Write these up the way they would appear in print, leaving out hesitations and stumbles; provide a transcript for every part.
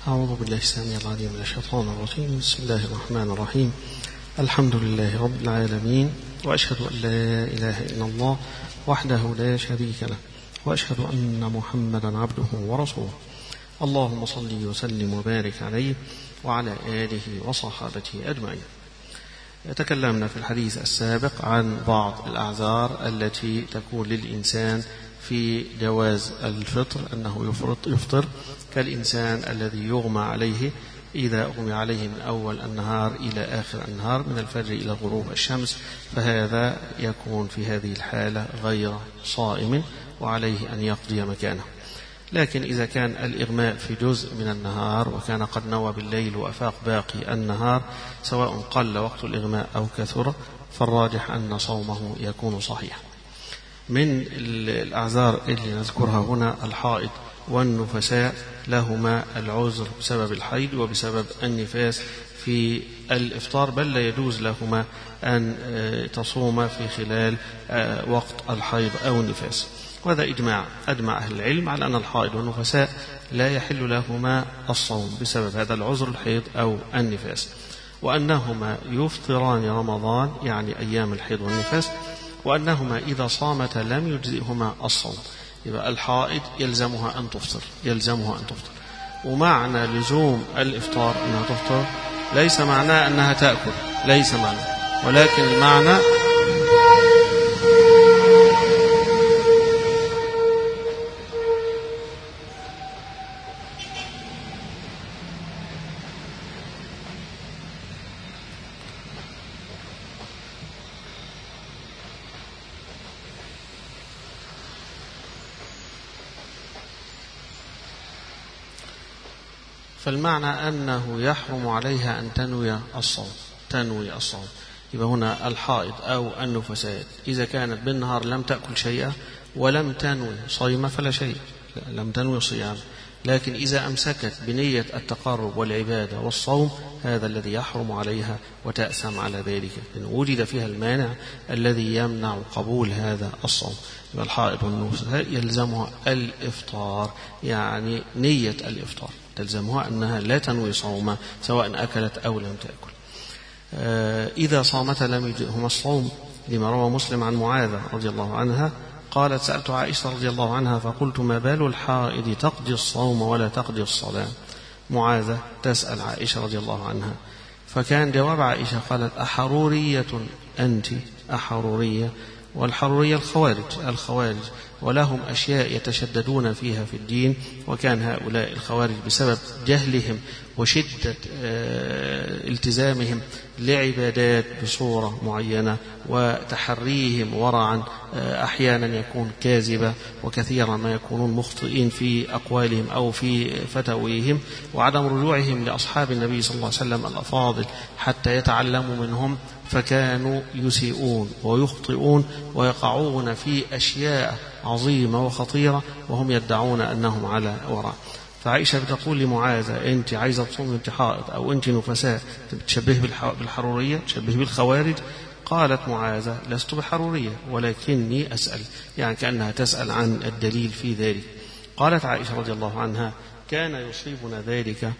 أعوذ بالله السميع العليم من الشيطان الرجيم. بسم الله الرحمن الرحيم. الحمد لله رب العالمين، وأشهد أن لا إله إلا الله وحده لا شريك له، وأشهد أن محمدا عبده ورسوله. اللهم صل وسلم وبارك عليه وعلى آله وصحابته أجمعين. تكلمنا في الحديث السابق عن بعض الأعذار التي تكون للإنسان في جواز الفطر، أنه يفطر كالإنسان الذي يغمى عليه إذا أغمي عليه من أول النهار إلى آخر النهار، من الفجر إلى غروب الشمس، فهذا يكون في هذه الحالة غير صائم وعليه أن يقضي مكانه. لكن إذا كان الإغماء في جزء من النهار وكان قد نوى بالليل وأفاق باقي النهار، سواء قل وقت الإغماء أو كثر، فالراجح أن صومه يكون صحيحا. من الأعذار اللي نذكرها هنا الحائض والنفساء، لهما العذر بسبب الحيض وبسبب النفاس في الإفطار، بل لا يجوز لهما أن تصوم في خلال وقت الحيض أو النفاس. وهذا أجمع أهل العلم على أن الحائض والنفساء لا يحل لهما الصوم بسبب هذا العذر، الحيض أو النفاس، وأنهما يفطران رمضان يعني أيام الحيض والنفاس، وأنهما إذا صامتا لم يجزئهما الصوم. يبقى الحائض يلزمها أن تفطر، ومعنى لزوم الإفطار أنها تفطر ليس معناه أنها تأكل، ليس معناه، ولكن المعنى فالمعنى أنه يحرم عليها أن تنوي الصوم. يبقى هنا الحائض أو النفساء إذا كانت بالنهار لم تأكل شيئا ولم تنوي صيام فلا شيء، لم تنوي صيام. لكن إذا أمسكت بنية التقرب والعبادة والصوم، هذا الذي يحرم عليها وتأثم على ذلك، إن وجد فيها المانع الذي يمنع قبول هذا الصوم. يبقى الحائض والنفساء يلزمها الإفطار، يعني نية الإفطار تلزمها أنها لا تنوي صوما سواء أكلت أو لم تأكل. إذا صامت لم يجزئهما الصوم، لما روى مسلم عن معاذة رضي الله عنها قالت: سألت عائشة رضي الله عنها فقلت: ما بال الحائض تقضي الصوم ولا تقضي الصلاة؟ معاذة تسأل عائشة رضي الله عنها، فكان جواب عائشة قالت: أحرورية أنت؟ أحرورية، والحرورية الخوارج، ولهم أشياء يتشددون فيها في الدين، وكان هؤلاء الخوارج بسبب جهلهم وشدة التزامهم لعبادات بصورة معينة وتحريهم ورعا أحيانا يكون كاذبة، وكثيرا ما يكونون مخطئين في أقوالهم أو في فتاويهم، وعدم رجوعهم لأصحاب النبي صلى الله عليه وسلم الأفاضل حتى يتعلموا منهم، فكانوا يسيئون ويخطئون ويقعون في أشياء عظيمة وخطيرة وهم يدعون أنهم على وراء. فعائشة بتقول لمعاذة: أنت عايزة تصومي أنت حائض أو أنت نفساء، تشبه بالحرورية، تشبه بالخوارج؟ قالت معاذة: لست بحرورية ولكني أسأل، يعني كأنها تسأل عن الدليل في ذلك. قالت عائشة رضي الله عنها: كان يصيبنا ذلك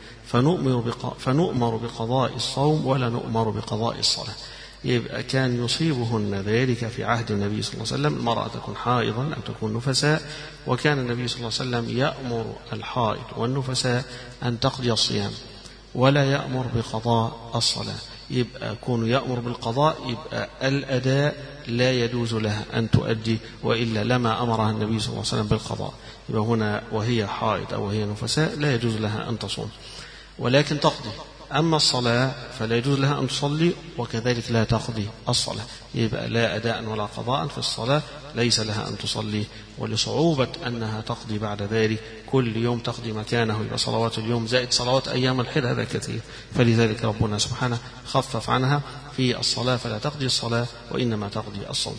فنؤمر بقضاء الصوم ولا نؤمر بقضاء الصلاة. يبقى كان يصيبهن ذلك في عهد النبي صلى الله عليه وسلم، المرأة تكون حائضا أو تكون نفساء، وكان النبي صلى الله عليه وسلم يأمر الحائض والنفساء أن تقضي الصيام ولا يأمر بقضاء الصلاة. يبقى كون يأمر بالقضاء، يبقى الأداء لا يجوز لها أن تؤدي، وإلا لما أمرها النبي صلى الله عليه وسلم بالقضاء. يبقى هنا وهي حائض أو وهي نفساء لا يجوز لها أن تصوم ولكن تقضي. أما الصلاة فلا يجوز لها أن تصلي وكذلك لا تقضي الصلاة، يبقى لا أداء ولا قضاء في الصلاة، ليس لها أن تصلي، ولصعوبة أنها تقضي بعد ذلك كل يوم تقضي مكانه، يبقى صلوات اليوم زائد صلوات أيام الحيض هذا كثير، فلذلك ربنا سبحانه خفف عنها في الصلاة، فلا تقضي الصلاة وإنما تقضي الصوم.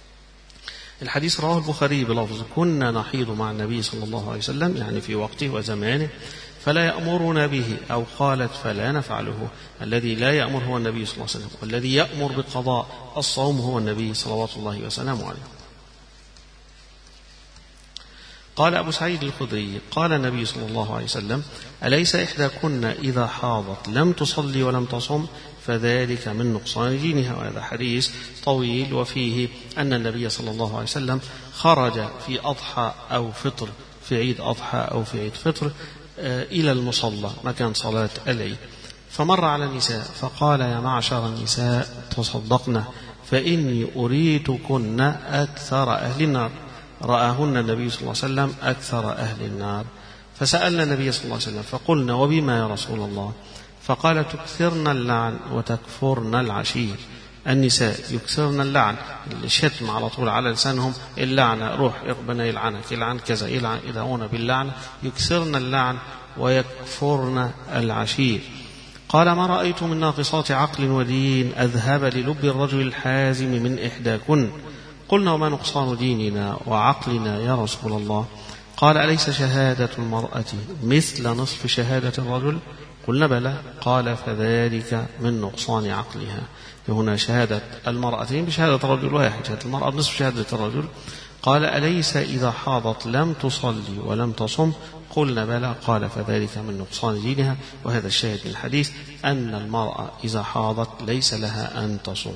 الحديث رواه البخاري بلفظ: كنا نحيض مع النبي صلى الله عليه وسلم، يعني في وقته وزمانه، فلا يأمرنا به، أو قالت فلا نفعله. الذي لا يأمر هو النبي صلى الله عليه وسلم، والذي يأمر بقضاء الصوم هو النبي صلوات الله وسلامه عليه. قال أبو سعيد الخدري قال النبي صلى الله عليه وسلم: أليس إحداكن إذا حاضت لم تصلي ولم تصم فذلك من نقصان دينها. وهذا حديث طويل وفيه أن النبي صلى الله عليه وسلم خرج في أضحى أو فطر، في عيد أضحى أو في عيد فطر، إلى المصلى مكان صلاة العيد، فمر على النساء فقال: يا معشر النساء تصدقن فإني أريتكن أكثر أهل النار. رآهن النبي صلى الله عليه وسلم أكثر أهل النار، فسألنا النبي صلى الله عليه وسلم فقلنا: وبما يا رسول الله؟ فقال: تكثرن اللعن وتكفرن العشير. النساء يكثرن اللعن، الشتم على طول على لسانهم، اللعنة، روح ربنا يلعنك، يلعن كذا، يدعون باللعنة، يكثرن اللعن ويكفرن العشير. قال: ما رأيت من ناقصات عقل ودين أذهب للب الرجل الحازم من إحداكن. قلنا: وما نقصان ديننا وعقلنا يا رسول الله؟ قال: أليس شهادة المرأة مثل نصف شهادة الرجل؟ قلنا: بلى. قال: فذلك من نقصان عقلها. هنا شهادة المرأتين بشهادة الرجل واحد، شهادة المرأة بنصف شهادة الرجل. قال: أليس إذا حاضت لم تصلي ولم تصم؟ قلنا: بلى. قال: فذلك من نقصان دينها. وهذا الشاهد من الحديث أن المرأة إذا حاضت ليس لها أن تصوم.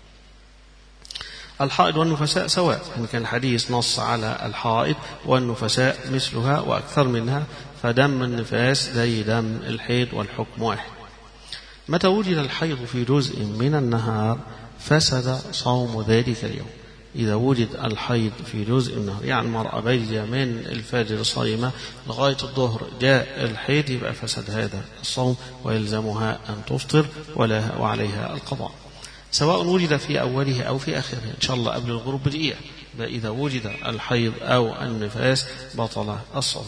الحائض والنفساء سواء، إن كان الحديث نص على الحائض والنفساء مثلها وأكثر منها، فدم النفاس زي دم الحيض والحكم واحد. متى وجد الحيض في جزء من النهار فسد صوم ذلك اليوم. إذا وجد الحيض في جزء من النهار، يعني المرأة بيجي من الفجر صائمة لغاية الظهر جاء الحيض، يبقى فسد هذا الصوم ويلزمها أن تفطر وعليها القضاء، سواء وجد في أوله أو في آخره، إن شاء الله قبل الغروب بدقيقة. إذا وجد الحيض أو النفاس بطل الصوم.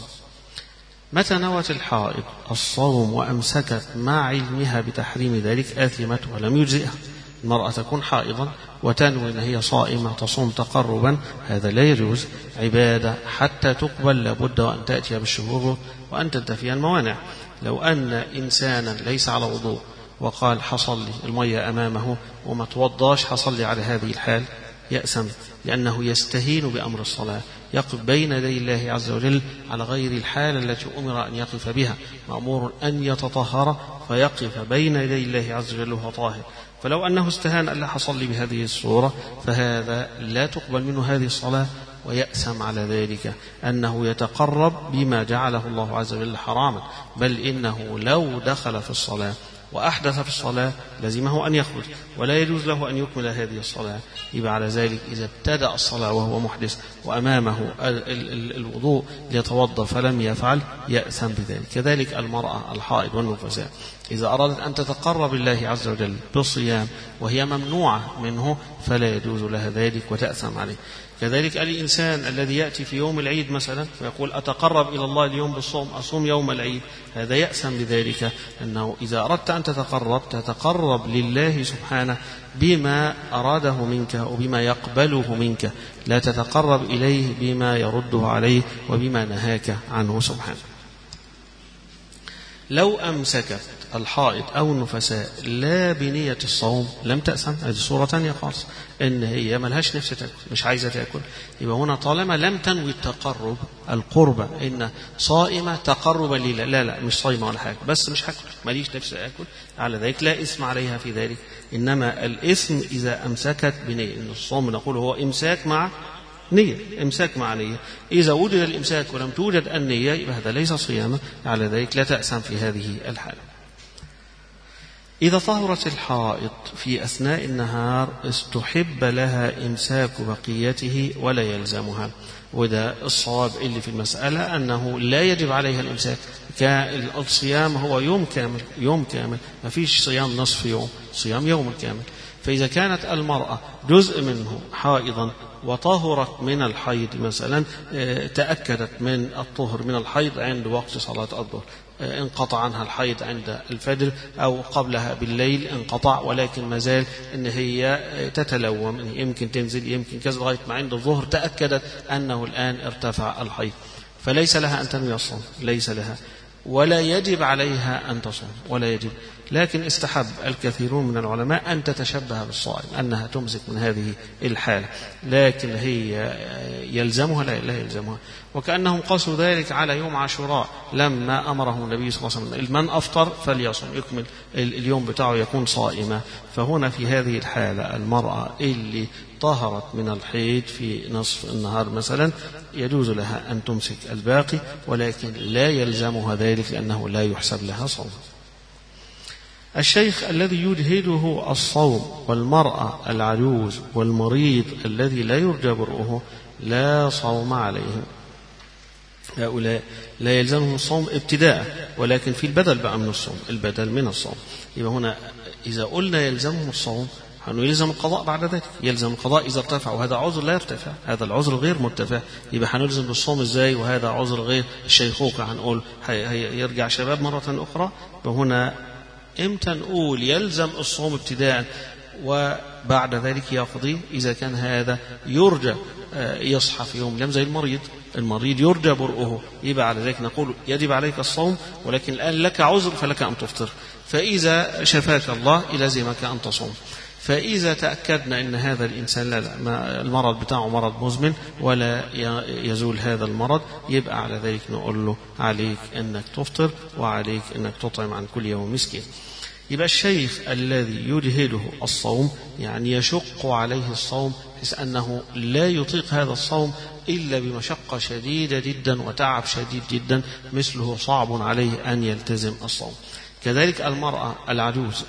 متى نوت الحائض الصوم وأمسكت مع علمها بتحريم ذلك آثمت ولم يجزئها. المرأة تكون حائضا وتنوي أن هي صائمة تصوم تقربا، هذا لا يجوز. عبادة حتى تقبل لابد وأن تأتي بالشهور وأن تنتفي الموانع. لو أن إنسانا ليس على وضوء وقال حصلي المية أمامه وما توضاش، حصلي على هذه الحال، يأسم، لأنه يستهين بأمر الصلاة، يقف بين يدي الله عز وجل على غير الحال التي أمر أن يقف بها، مأمور أن يتطهر فيقف بين يدي الله عز وجل وهو طاهر. فلو أنه استهان ألا حصلي بهذه الصورة فهذا لا تقبل منه هذه الصلاة، ويأسم على ذلك أنه يتقرب بما جعله الله عز وجل حراما، بل إنه لو دخل في الصلاة وأحدث في الصلاة لزمه أن يخرج، ولا يجوز له أن يكمل هذه الصلاة. يبقى على ذلك إذا ابتدأ الصلاة وهو محدث وأمامه الوضوء ليتوضأ فلم يفعل يأثم بذلك. كذلك المرأة الحائض والنفساء إذا أرادت أن تتقرب الله عز وجل بالصيام وهي ممنوعة منه فلا يجوز لها ذلك وتأثم عليه. كذلك الإنسان الذي يأتي في يوم العيد مثلا ويقول أتقرب إلى الله اليوم بالصوم، أصوم يوم العيد، هذا يأثم بذلك، أنه إذا أردت أن تتقرب لله سبحانه بما أراده منك وبما يقبله منك، لا تتقرب إليه بما يرده عليه وبما نهاك عنه سبحانه. لو أمسكت الحائض أو النفساء لا بنية الصوم لم تأثم. هذه صورة ثانية خالص، إن هي ملهاش نفس تأكل، مش عايزة تأكل، يبقى هنا طالما لم تنوي التقرب القربة، إن صائمة تقربا لله، لا مش صائمة ولا حاجة، بس مش هاكل، ماليش نفس أكل، على ذلك لا إثم عليها في ذلك. إنما الإثم إذا أمسكت بنية، إن الصوم نقول هو إمساك مع نية، إمساك مع نية. إذا وجد الإمساك ولم توجد النية يبقى هذا ليس صياما، على ذلك لا تأثم في هذه الحالة. إذا طهرت الحائض في أثناء النهار استحب لها إمساك بقيته ولا يلزمها، وده الصواب اللي في المسألة أنه لا يجب عليها الإمساك. الصيام هو يوم كامل، ما فيش صيام نصف يوم، صيام يوم كامل. فإذا كانت المرأة جزء منه حائضا وطهرت من الحيض مثلا، تأكدت من الطهر من الحيض عند وقت صلاة الظهر، انقطع عنها الحيض عند الفجر أو قبلها بالليل انقطع، ولكن ما زال إن هي تتلوم، إن يمكن تنزل يمكن كذا، لغاية ما عند الظهر تأكدت أنه الآن ارتفع الحيض، فليس لها أن تنوي الصوم، ليس لها، ولا يجب عليها أن تصوم، ولا يجب. لكن استحب الكثيرون من العلماء أن تتشبه بالصائم، أنها تمسك من هذه الحالة، لكن هي يلزمها لا يلزمها. وكأنهم قاسوا ذلك على يوم عاشوراء لما أمرهم النبي صلى الله عليه وسلم من أفطر فليصم، يكمل اليوم بتاعه يكون صائما. فهنا في هذه الحالة المرأة اللي طهرت من الحيض في نصف النهار مثلا يجوز لها أن تمسك الباقي، ولكن لا يلزمها ذلك لأنه لا يحسب لها صوم. الشيخ الذي يجهده الصوم والمرأة العجوز والمريض الذي لا يرجى برؤه لا صوم عليهم، هؤلاء لا يلزمهم الصوم ابتداء، ولكن في البدل بقى من الصوم، البدل من الصوم. يبقى هنا إذا قلنا يلزمهم الصوم أنه يلزم القضاء بعد ذلك، يلزم القضاء إذا ارتفع، وهذا عذر لا يرتفع، هذا العذر غير مرتفع. يبقى هنلزم بالصوم إزاي وهذا عذر غير الشيخوخة؟ هنقول يرجع شباب مرة أخرى. وهنا إمتى نقول يلزم الصوم ابتداء وبعد ذلك يقضي؟ إذا كان هذا يرجى يصحى في يوم الأيام زي المريض يرجى برؤه، يبقى على ذلك نقول يجب عليك الصوم، ولكن الآن لك عذر فلك أن تفطر، فإذا شفاك الله يلزمك أن تصوم. فإذا تأكدنا أن هذا الإنسان لا المرض بتاعه مرض مزمن ولا يزول هذا المرض، يبقى على ذلك نقول له عليك أنك تفطر وعليك أنك تطعم عن كل يوم مسكين. يبقى الشيخ الذي يجهده الصوم يعني يشق عليه الصوم حيث أنه لا يطيق هذا الصوم إلا بمشقة شديدة جدا وتعب شديد جدا، مثله صعب عليه أن يلتزم الصوم. كذلك المرأة العجوز،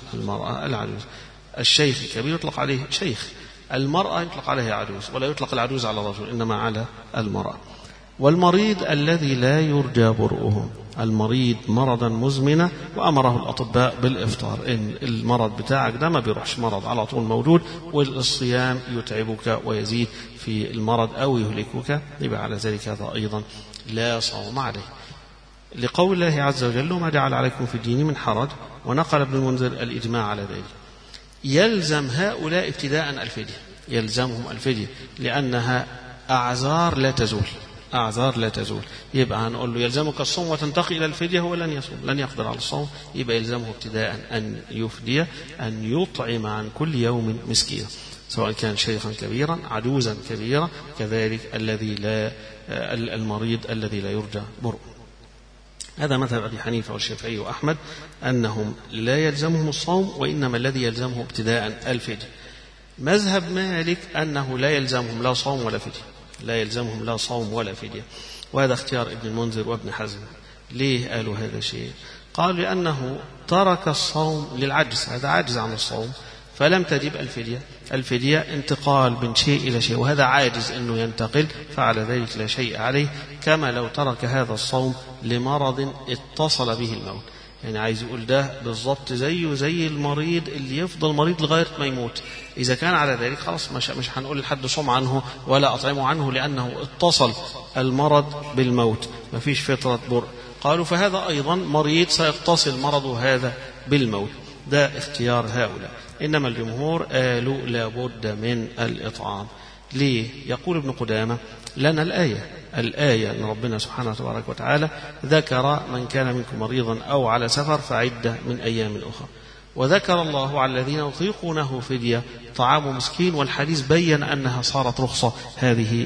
الشيخ الكبير يطلق عليه شيخ، المرأة يطلق عليها عجوز، ولا يطلق العجوز على الرجل إنما على المرأة. والمريض الذي لا يرجى برؤه، المريض مرضا مزمنا وأمره الأطباء بالإفطار، إن المرض بتاعك ده ما بيروحش، مرض على طول موجود والصيام يتعبك ويزيد في المرض أو يهلكك، يبقى على ذلك هذا أيضا لا صوم عليه، لقول الله عز وجل ما جعل عليكم في الدين من حرج. ونقل ابن المنذر الإجماع على ذلك. يلزم هؤلاء ابتداء الفدية، يلزمهم الفدية لأنها أعذار لا تزول. يبقى هنقول له يلزمك الصوم وتنتقل إلى الفدية، هو لن يصوم، لن يقدر على الصوم، يبقى يلزمه ابتداء أن يفدي، أن يطعم عن كل يوم مسكينا، سواء كان شيخا كبيرا عجوزا كبيرا، كذلك المريض الذي لا يرجى برؤه. هذا مذهب أبي حنيفة والشافعي وأحمد أنهم لا يلزمهم الصوم، وإنما الذي يلزمه ابتداء الفدية. مذهب مالك أنه لا يلزمهم لا صوم ولا فدية، لا يلزمهم لا صوم ولا فدية، وهذا اختيار ابن المنذر وابن حزم. ليه قالوا هذا الشيء؟ قالوا لأنه ترك الصوم للعجز، هذا عاجز عن الصوم فلم تجب الفدية. الفدية انتقال من شيء إلى شيء، وهذا عاجز أنه ينتقل، فعلى ذلك لا شيء عليه، كما لو ترك هذا الصوم لمرض اتصل به الموت. يعني عايز يقول ده بالضبط زي المريض اللي يفضل مريض لغاية ما يموت، إذا كان على ذلك خلاص مش هنقول لحد صوم عنه ولا أطعمه عنه، لأنه اتصل المرض بالموت، ما فيش فترة برء. قالوا فهذا أيضا مريض سيتصل مرضه هذا بالموت، ده اختيار هؤلاء. إنما الجمهور قالوا لابد من الإطعام. ليه؟ يقول ابن قدامة لنا الآية أن ربنا سبحانه وتبارك وتعالى ذكر من كان منكم مريضا أو على سفر فعدة من أيام أخرى، وذكر الله على الذين يطيقونه فدية طعام مسكين، والحديث بين أنها صارت رخصة هذه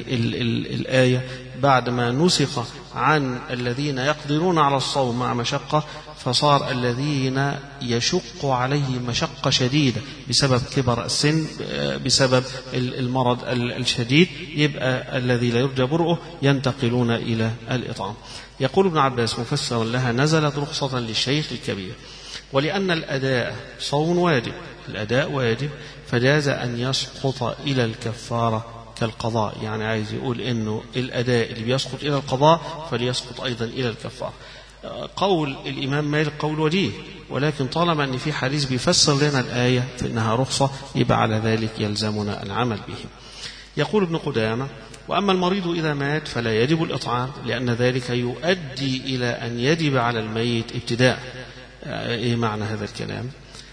الآية بعدما نسخ عن الذين يقدرون على الصوم مع مشقة، فصار الذين يشق عليهم مشقة شديدة بسبب كبر السن، بسبب المرض الشديد، يبقى الذي لا يرجى برؤه ينتقلون إلى الإطعام. يقول ابن عباس مفسرا لها نزلت رخصة للشيخ الكبير، ولأن الأداء صوم واجب، الأداء واجب، فجاز أن يسقط إلى الكفارة كالقضاء. يعني عايز يقول إنه الأداء اللي بيسقط إلى القضاء فليسقط أيضا إلى الكفارة. قول الإمام مالك قول وجيه، ولكن طالما أن في حديث بيفسر لنا الآية فإنها رخصة، يبقى على ذلك يلزمنا العمل به. يقول ابن قدامة وأما المريض إذا مات فلا يجب الإطعام، لأن ذلك يؤدي إلى أن يجب على الميت ابتداء. إيه معنى هذا الكلام؟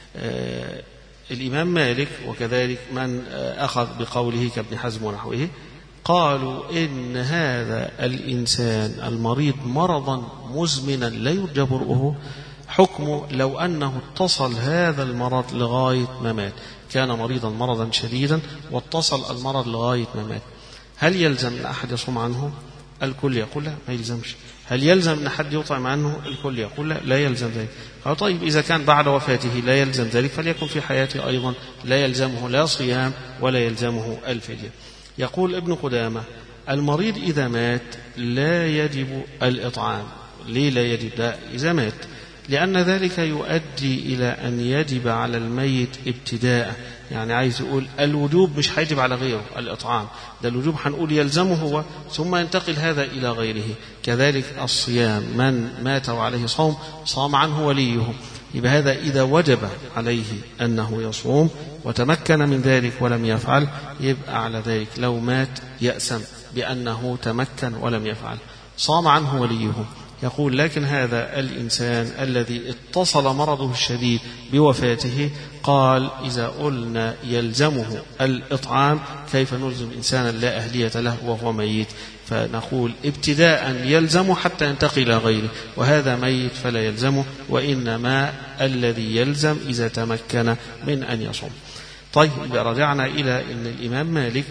الإمام مالك وكذلك من أخذ بقوله كابن حزم ونحوه قالوا إن هذا الإنسان المريض مرضا مزمنا لا يرجى برؤه حكمه لو أنه اتصل هذا المرض لغاية ما مات، كان مريضا مرضا شديدا واتصل المرض لغاية ما مات، هل يلزم أن أحد يصوم عنه؟ الكل يقول لا، ما يلزمش. هل يلزم أن أحد يطعم عنه؟ الكل يقول لا، لا يلزم ذلك. طيب إذا كان بعد وفاته لا يلزم ذلك، فليكن في حياته أيضا لا يلزمه لا صيام ولا يلزمه الفدية. يقول ابن قدامة: المريض إذا مات لا يجب الإطعام. ليه لا يجب؟ لا، إذا مات، لأن ذلك يؤدي إلى أن يجب على الميت ابتداء. يعني عايز يقول الوجوب مش هيجب على غيره الإطعام، ده الوجوب هنقول يلزمه هو ثم ينتقل هذا إلى غيره. كذلك الصيام، من مات وعليه صوم صام عنه وليه، يبقى هذا إذا وجب عليه أنه يصوم وتمكن من ذلك ولم يفعل، يبقى على ذلك لو مات يأسم بأنه تمكن ولم يفعل، صام عنه وليه. يقول: لكن هذا الإنسان الذي اتصل مرضه الشديد بوفاته، قال: إذا قلنا يلزمه الإطعام كيف نلزم إنسانا لا أهلية له وهو ميت؟ فنقول ابتداء يلزمه حتى ينتقل إلى غيره، وهذا ميت فلا يلزمه، وإنما الذي يلزم إذا تمكن من أن يصوم. طيب، رجعنا إلى أن الإمام مالك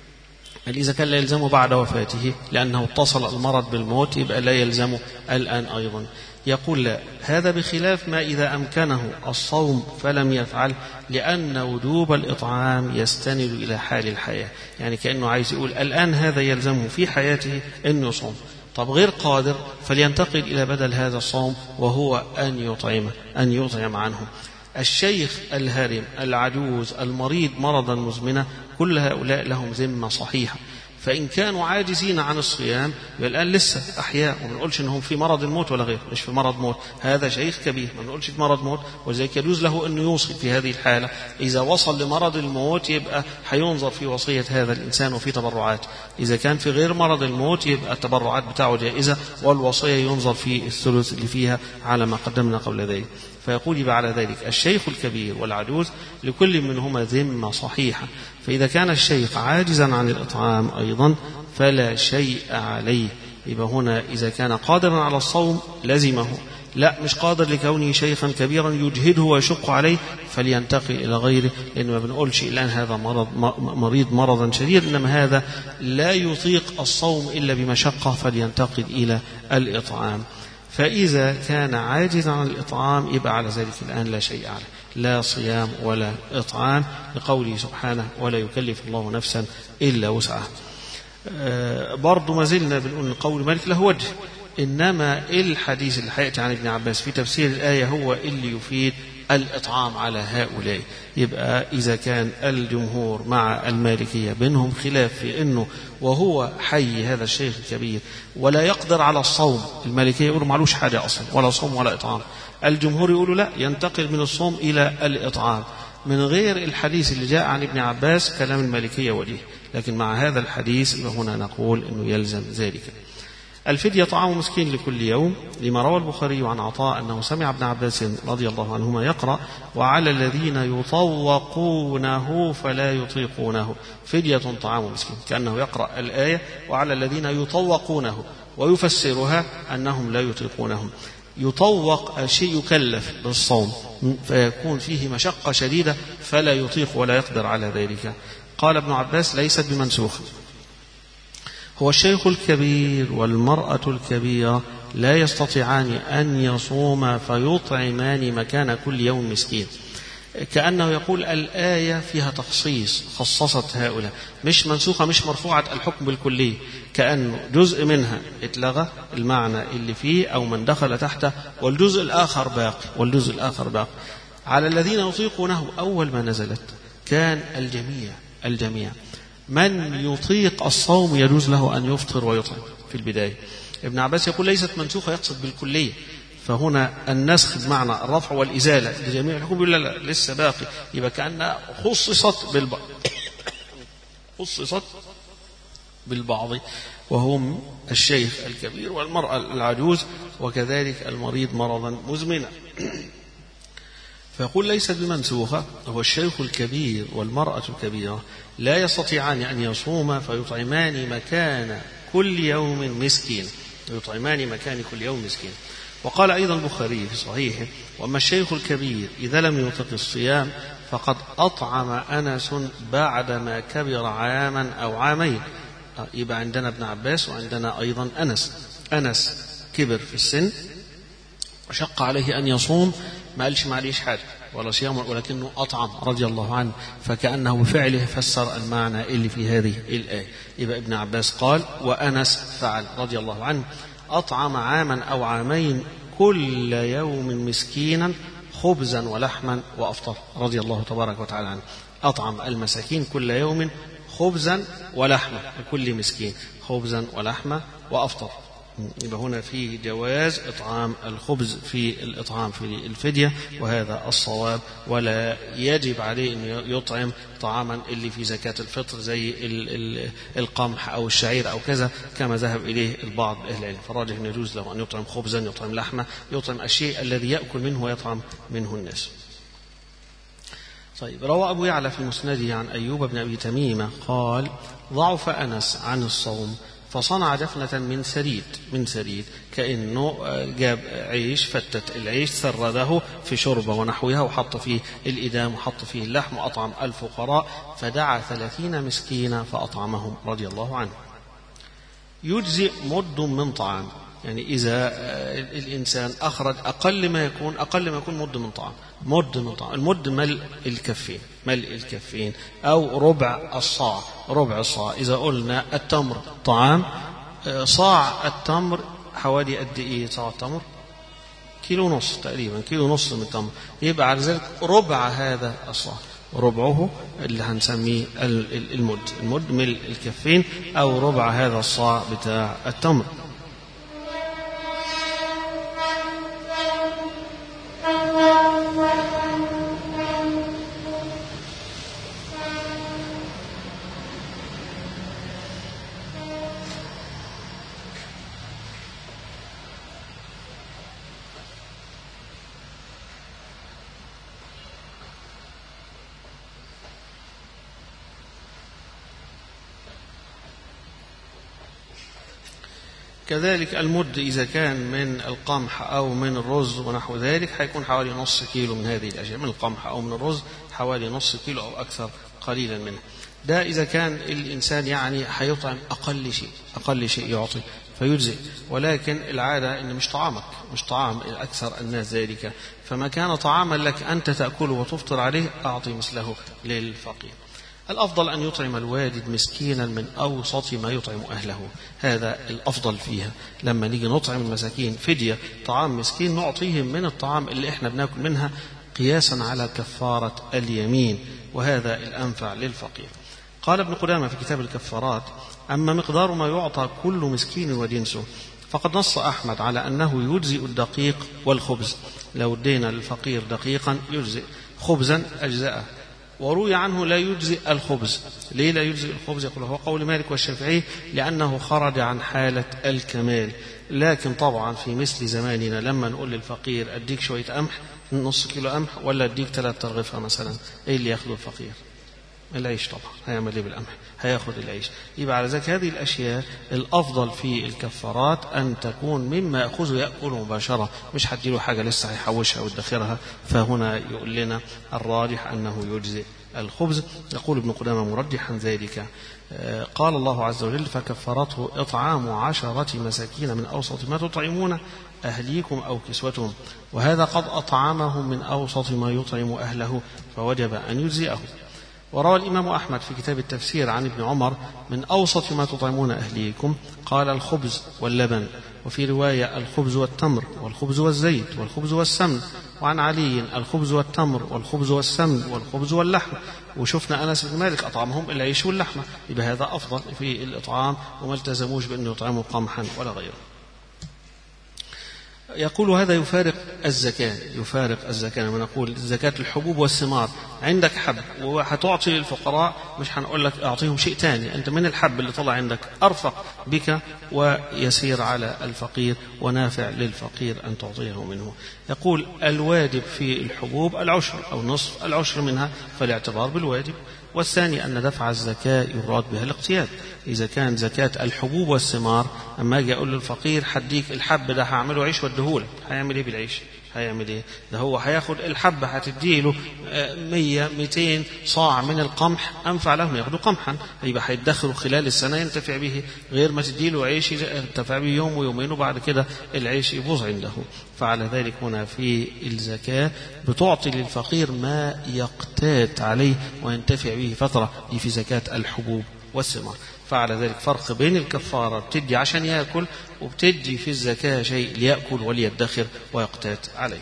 إذا كان لا يلزمه بعد وفاته لأنه اتصل المرض بالموت، يبقى لا يلزمه الآن أيضا. يقول: لا، هذا بخلاف ما إذا أمكنه الصوم فلم يفعل، لأن وجوب الإطعام يستند إلى حال الحياة. يعني كأنه عايز يقول الآن هذا يلزمه في حياته أن يصوم، طب غير قادر فلينتقل إلى بدل هذا الصوم وهو أن يطعم عنه. الشيخ الهرم، العجوز، المريض مرضا مزمنا، كل هؤلاء لهم ذمة صحيحة، فإن كانوا عاجزين عن الصيام يبقى الآن لسه أحياء، وما نقولش إنهم في مرض الموت ولا غيره، مش في مرض موت، هذا شيخ كبير، ما نقولش في مرض موت، وذلك يجوز له أن يوصي في هذه الحالة. إذا وصل لمرض الموت يبقى هينظر في وصية هذا الإنسان وفي تبرعات. إذا كان في غير مرض الموت يبقى التبرعات بتاعه جائزة، والوصية ينظر في الثلث اللي فيها على ما قدمنا قبل ذلك. فيقول: يبقى على ذلك الشيخ الكبير والعجوز لكل منهما ذمة صحيحة، فإذا كان الشيخ عاجزا عن الإطعام أيضا فلا شيء عليه. يبقى هنا إذا كان قادرا على الصوم لزمه، لا مش قادر لكونه شيخا كبيرا يجهده ويشق عليه فلينتقل إلى غيره، لأن ما بنقولش الآن هذا مريض مرضا شديد، إنما هذا لا يطيق الصوم إلا بمشقة فلينتقل إلى الإطعام. فإذا كان عاجزا عن الإطعام يبقى على ذلك الآن لا شيء عليه، لا صيام ولا إطعام، لقوله سبحانه: ولا يكلف الله نفسا إلا وسعها. برضو ما زلنا بنقول قول مالك له وجه، إنما الحديث اللي حيأتي عن ابن عباس في تفسير الآية هو اللي يفيد الإطعام على هؤلاء. يبقى إذا كان الجمهور مع المالكية بينهم خلاف في أنه وهو حي هذا الشيخ الكبير ولا يقدر على الصوم، المالكية يقولوا معلوش حاجة أصلا ولا صوم ولا إطعام، الجمهور يقولوا لا، ينتقل من الصوم إلى الإطعام من غير الحديث اللي جاء عن ابن عباس. كلام المالكية وجيه، لكن مع هذا الحديث هنا نقول أنه يلزم ذلك. الفدية طعام مسكين لكل يوم، لما روى البخاري عن عطاء أنه سمع ابن عباس رضي الله عنهما يقرأ: وعلى الذين يطوقونه فلا يطيقونه فدية طعام مسكين، كأنه يقرأ الآية وعلى الذين يطوقونه ويفسرها أنهم لا يطيقونهم. يطوق شيء يكلف بالصوم فيكون فيه مشقة شديدة فلا يطيق ولا يقدر على ذلك. قال ابن عباس: ليست بمنسوخ. هو الشيخ الكبير والمرأة الكبيرة لا يستطيعان أن يصوما فيطعمان مكان كل يوم مسكين، كأنه يقول الآية فيها تخصيص، خصصت هؤلاء، مش منسوخة، مش مرفوعة الحكم بالكلية، كأنه جزء منها اتلغى المعنى اللي فيه أو من دخل تحته، والجزء الآخر باقي. على الذين يطيقونه أول ما نزلت كان الجميع من يطيق الصوم يجوز له أن يفطر ويطعم في البداية. ابن عباس يقول ليست منسوخة، يقصد بالكلية، فهنا النسخ بمعنى الرفع والإزالة لجميع الحكم، يقول لا لسه باقي، يبقى كأنها خصصت بالبعض وهم الشيخ الكبير والمرأة العجوز وكذلك المريض مرضا مزمنا. فيقول ليست بمنسوخة. هو الشيخ الكبير والمرأة الكبيرة لا يستطيعان أن يصوما فيطعمان مكان كل يوم مسكين، وقال أيضا البخاري في صحيحه: وأما الشيخ الكبير إذا لم يطق الصيام فقد أطعم أنس بعدما كبر عاما أو عامين. يبقى عندنا ابن عباس وعندنا أيضا أنس كبر في السن وشق عليه أن يصوم، ما قالش معليش حاجة ولا صيام، ولكنه أطعم رضي الله عنه، فكأنه بفعله فسر المعنى اللي في هذه الآية. يبقى ابن عباس قال وأنس فعل رضي الله عنه: أطعم عاما أو عامين كل يوم مسكينا خبزا ولحما وأفطر، رضي الله تبارك وتعالى عنه. أطعم المساكين كل يوم خبزا ولحما، لكل مسكين خبزا ولحما وأفطر. يبقى هنا في جواز إطعام الخبز في الإطعام في الفدية، وهذا الصواب، ولا يجب عليه أن يطعم طعاما اللي في زكاة الفطر زي القمح أو الشعير أو كذا كما ذهب إليه البعض أهل العلم. فالراجح أن يجوز له أن يطعم خبزا، يطعم لحمة، يطعم الشيء الذي يأكل منه ويطعم منه الناس. طيب، روى أبو يعلى في مسنده عن أيوب بن أبي تميمة قال: ضعف أنس عن الصوم فصنع دفنة من سريد كأنه جاب عيش، فتت العيش سرده في شوربة ونحوها وحط فيه الإدام وحط فيه اللحم وأطعم الفقراء، فدعا 30 مسكينا فأطعمهم رضي الله عنه. يجزئ مد من طعام، يعني إذا الإنسان أخرج أقل ما يكون مد من طعام. المد ملء الكفين أو ربع الصاع. إذا قلنا التمر طعام، صاع التمر حوالي قد إيه صاع التمر؟ كيلو ونص تقريبا، كيلو ونص من التمر. يبقى على ذلك ربع هذا الصاع، ربعه اللي هنسميه المد ملء الكفين أو ربع هذا الصاع بتاع التمر. كذلك المد إذا كان من القمح أو من الرز ونحو ذلك هيكون حوالي نص كيلو من هذه الأشياء، من القمح أو من الرز حوالي نص كيلو أو أكثر قليلا منه. ده إذا كان الإنسان يعني هيطعم أقل شيء يعطي فيجزئ، ولكن العادة إن مش طعام أكثر الناس ذلك، فما كان طعاما لك أنت تأكله وتفطر عليه أعطي مثله للفقير. الأفضل أن يطعم الوالد مسكينا من أوسط ما يطعم أهله، هذا الأفضل فيها. لما نيجي نطعم المساكين فدية طعام مسكين نعطيهم من الطعام اللي إحنا بناكل منها قياسا على كفارة اليمين، وهذا الأنفع للفقير. قال ابن قدامة في كتاب الكفارات: أما مقدار ما يعطى كل مسكين وجنسه فقد نص أحمد على أنه يجزئ الدقيق والخبز، لو ادينا للفقير دقيقا يجزئ، خبزا أجزاءه. وروي عنه لا يجزئ الخبز. ليه لا يجزئ الخبز؟ يقول هو قول مالك والشافعي لأنه خرج عن حالة الكمال. لكن طبعا في مثل زماننا لما نقول للفقير أديك شوية قمح، نص كيلو قمح ولا أديك 3 ترغيفة مثلا، إيه اللي يأخذه الفقير؟ العيش طبعا. هيعمل ايه بالقمح؟ هياخد العيش. يبقى على ذلك هذه الأشياء الأفضل في الكفارات أن تكون مما يأكله مباشرة، مش هديله حاجة لسه هيحوشها ويدخرها. فهنا يقول لنا الراجح أنه يجزئ الخبز. يقول ابن قدامة مرجحا ذلك: قال الله عز وجل: فكفرته إطعام 10 مساكين من أوسط ما تطعمون أهليكم أو كسوتهم، وهذا قد أطعمهم من أوسط ما يطعم أهله فوجب أن يجزئه. وروى الإمام أحمد في كتاب التفسير عن ابن عمر: من أوسط ما تطعمون أهليكم قال الخبز واللبن، وفي رواية الخبز والتمر والخبز والزيت والخبز والسمن، وعن علي الخبز والتمر والخبز والسمن والخبز واللحم. وشفنا أنس بن مالك أطعمهم العيش واللحمة، يبقى هذا أفضل في الإطعام، وما التزموش بأنه يطعموا قمحا ولا غيره. يقول هذا يفارق الزكاة لما نقول زكاة الحبوب والثمار. عندك حب وهتعطي للفقراء، مش هنقول لك أعطيهم شيء تاني، أنت من الحب اللي طلع عندك أرفق بك ويسير على الفقير ونافع للفقير أن تعطيه منه. يقول الواجب في الحبوب العشر أو نصف العشر منها، فالاعتبار بالواجب. والثاني أن دفع الزكاة يراد بها الاقتياد. إذا كان زكاة الحبوب والثمار أما أجي أقول للفقير حديك الحب ده هعمله عيش واديهولك، هيعمل إيه بالعيش؟ هيعمل إيه؟ ده هو هياخد الحب هتديله 100-200 صاع من القمح أنفع لهم ياخدوا قمحا، يبقى هيدخروا خلال السنة ينتفع به، غير ما تديله عيش ينتفع به يوم ويومين وبعد كده العيش يبوظ عنده. فعلى ذلك هنا في الزكاة بتعطي للفقير ما يقتات عليه وينتفع به فترة، في زكاة الحبوب والثمار. فعلى ذلك فرق بين الكفارة بتدي عشان يأكل، وبتدي في الزكاة شيء ليأكل وليدخر ويقتات عليه.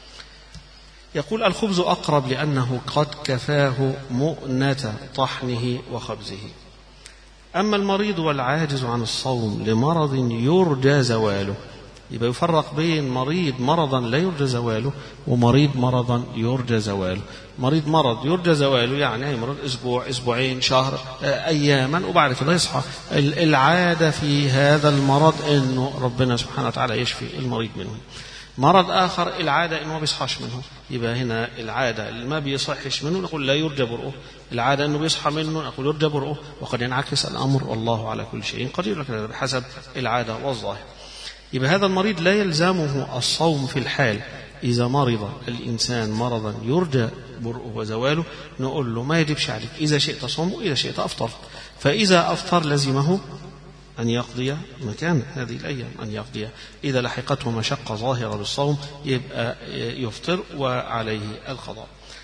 يقول الخبز أقرب لأنه قد كفاه مؤنة طحنه وخبزه. أما المريض والعاجز عن الصوم لمرض يرجى زواله، يبقى يفرق بين مريض مرضا لا يرجى زواله ومريض مرضا يرجى زواله. مرض يرجى زواله يعني يمرض أسبوع أسبوعين شهر أياما وبعد كده يصحى. العادة في هذا المرض أنه ربنا سبحانه وتعالى يشفي المريض منه. مرض آخر العادة أنه ما بيصحاش منه، يبقى هنا العادة اللي ما بيصحش منه نقول لا يرجى برؤه، العادة أنه بيصحى منه نقول يرجى برؤه، وقد ينعكس الأمر والله على كل شيء قدير، لكن بحسب العادة والظاهر. يبقى هذا المريض لا يلزمه الصوم في الحال. إذا مرض الإنسان مرضا يرجى برؤه وزواله نقول له ما يجبش عليك، إذا شئت صوم وإذا شئت أفطر. فإذا أفطر لزمه أن يقضي مكان هذه الأيام، أن يقضي. إذا لحقته مشقة ظاهرة بالصوم يبقى يفطر وعليه القضاء.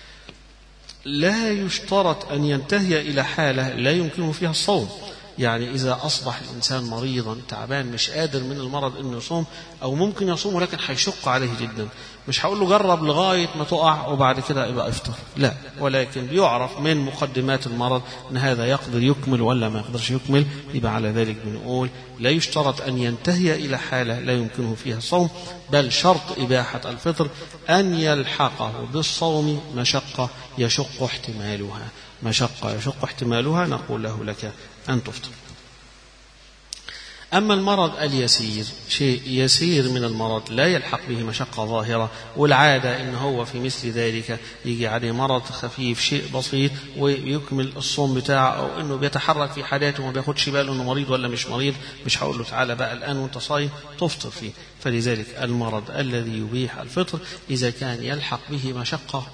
لا يشترط أن ينتهي إلى حالة لا يمكنه فيها الصوم، يعني إذا أصبح الإنسان مريضا تعبان مش قادر من المرض إنه يصوم، أو ممكن يصوم ولكن هيشق عليه جدا، مش هقول له جرب لغاية ما تقع وبعد كده يبقى افطر، لا، ولكن بيعرف من مقدمات المرض إن هذا يقدر يكمل ولا ما يقدرش يكمل، يبقى على ذلك بنقول لا يشترط أن ينتهي إلى حالة لا يمكنه فيها الصوم، بل شرط إباحة الفطر أن يلحقه بالصوم مشقة يشق احتمالها نقول له لك أن تفطر. أما المرض اليسير، شيء يسير من المرض لا يلحق به مشقة ظاهرة، والعادة إن هو في مثل ذلك يجي عليه مرض خفيف شيء بسيط ويكمل الصوم بتاعه، أو إنه بيتحرك في حاجاته وما بياخدش باله إنه مريض ولا مش مريض، مش هقول له تعالى بقى الآن وأنت صايم تفطر فيه. فلذلك المرض الذي يبيح الفطر إذا كان يلحق به مشقة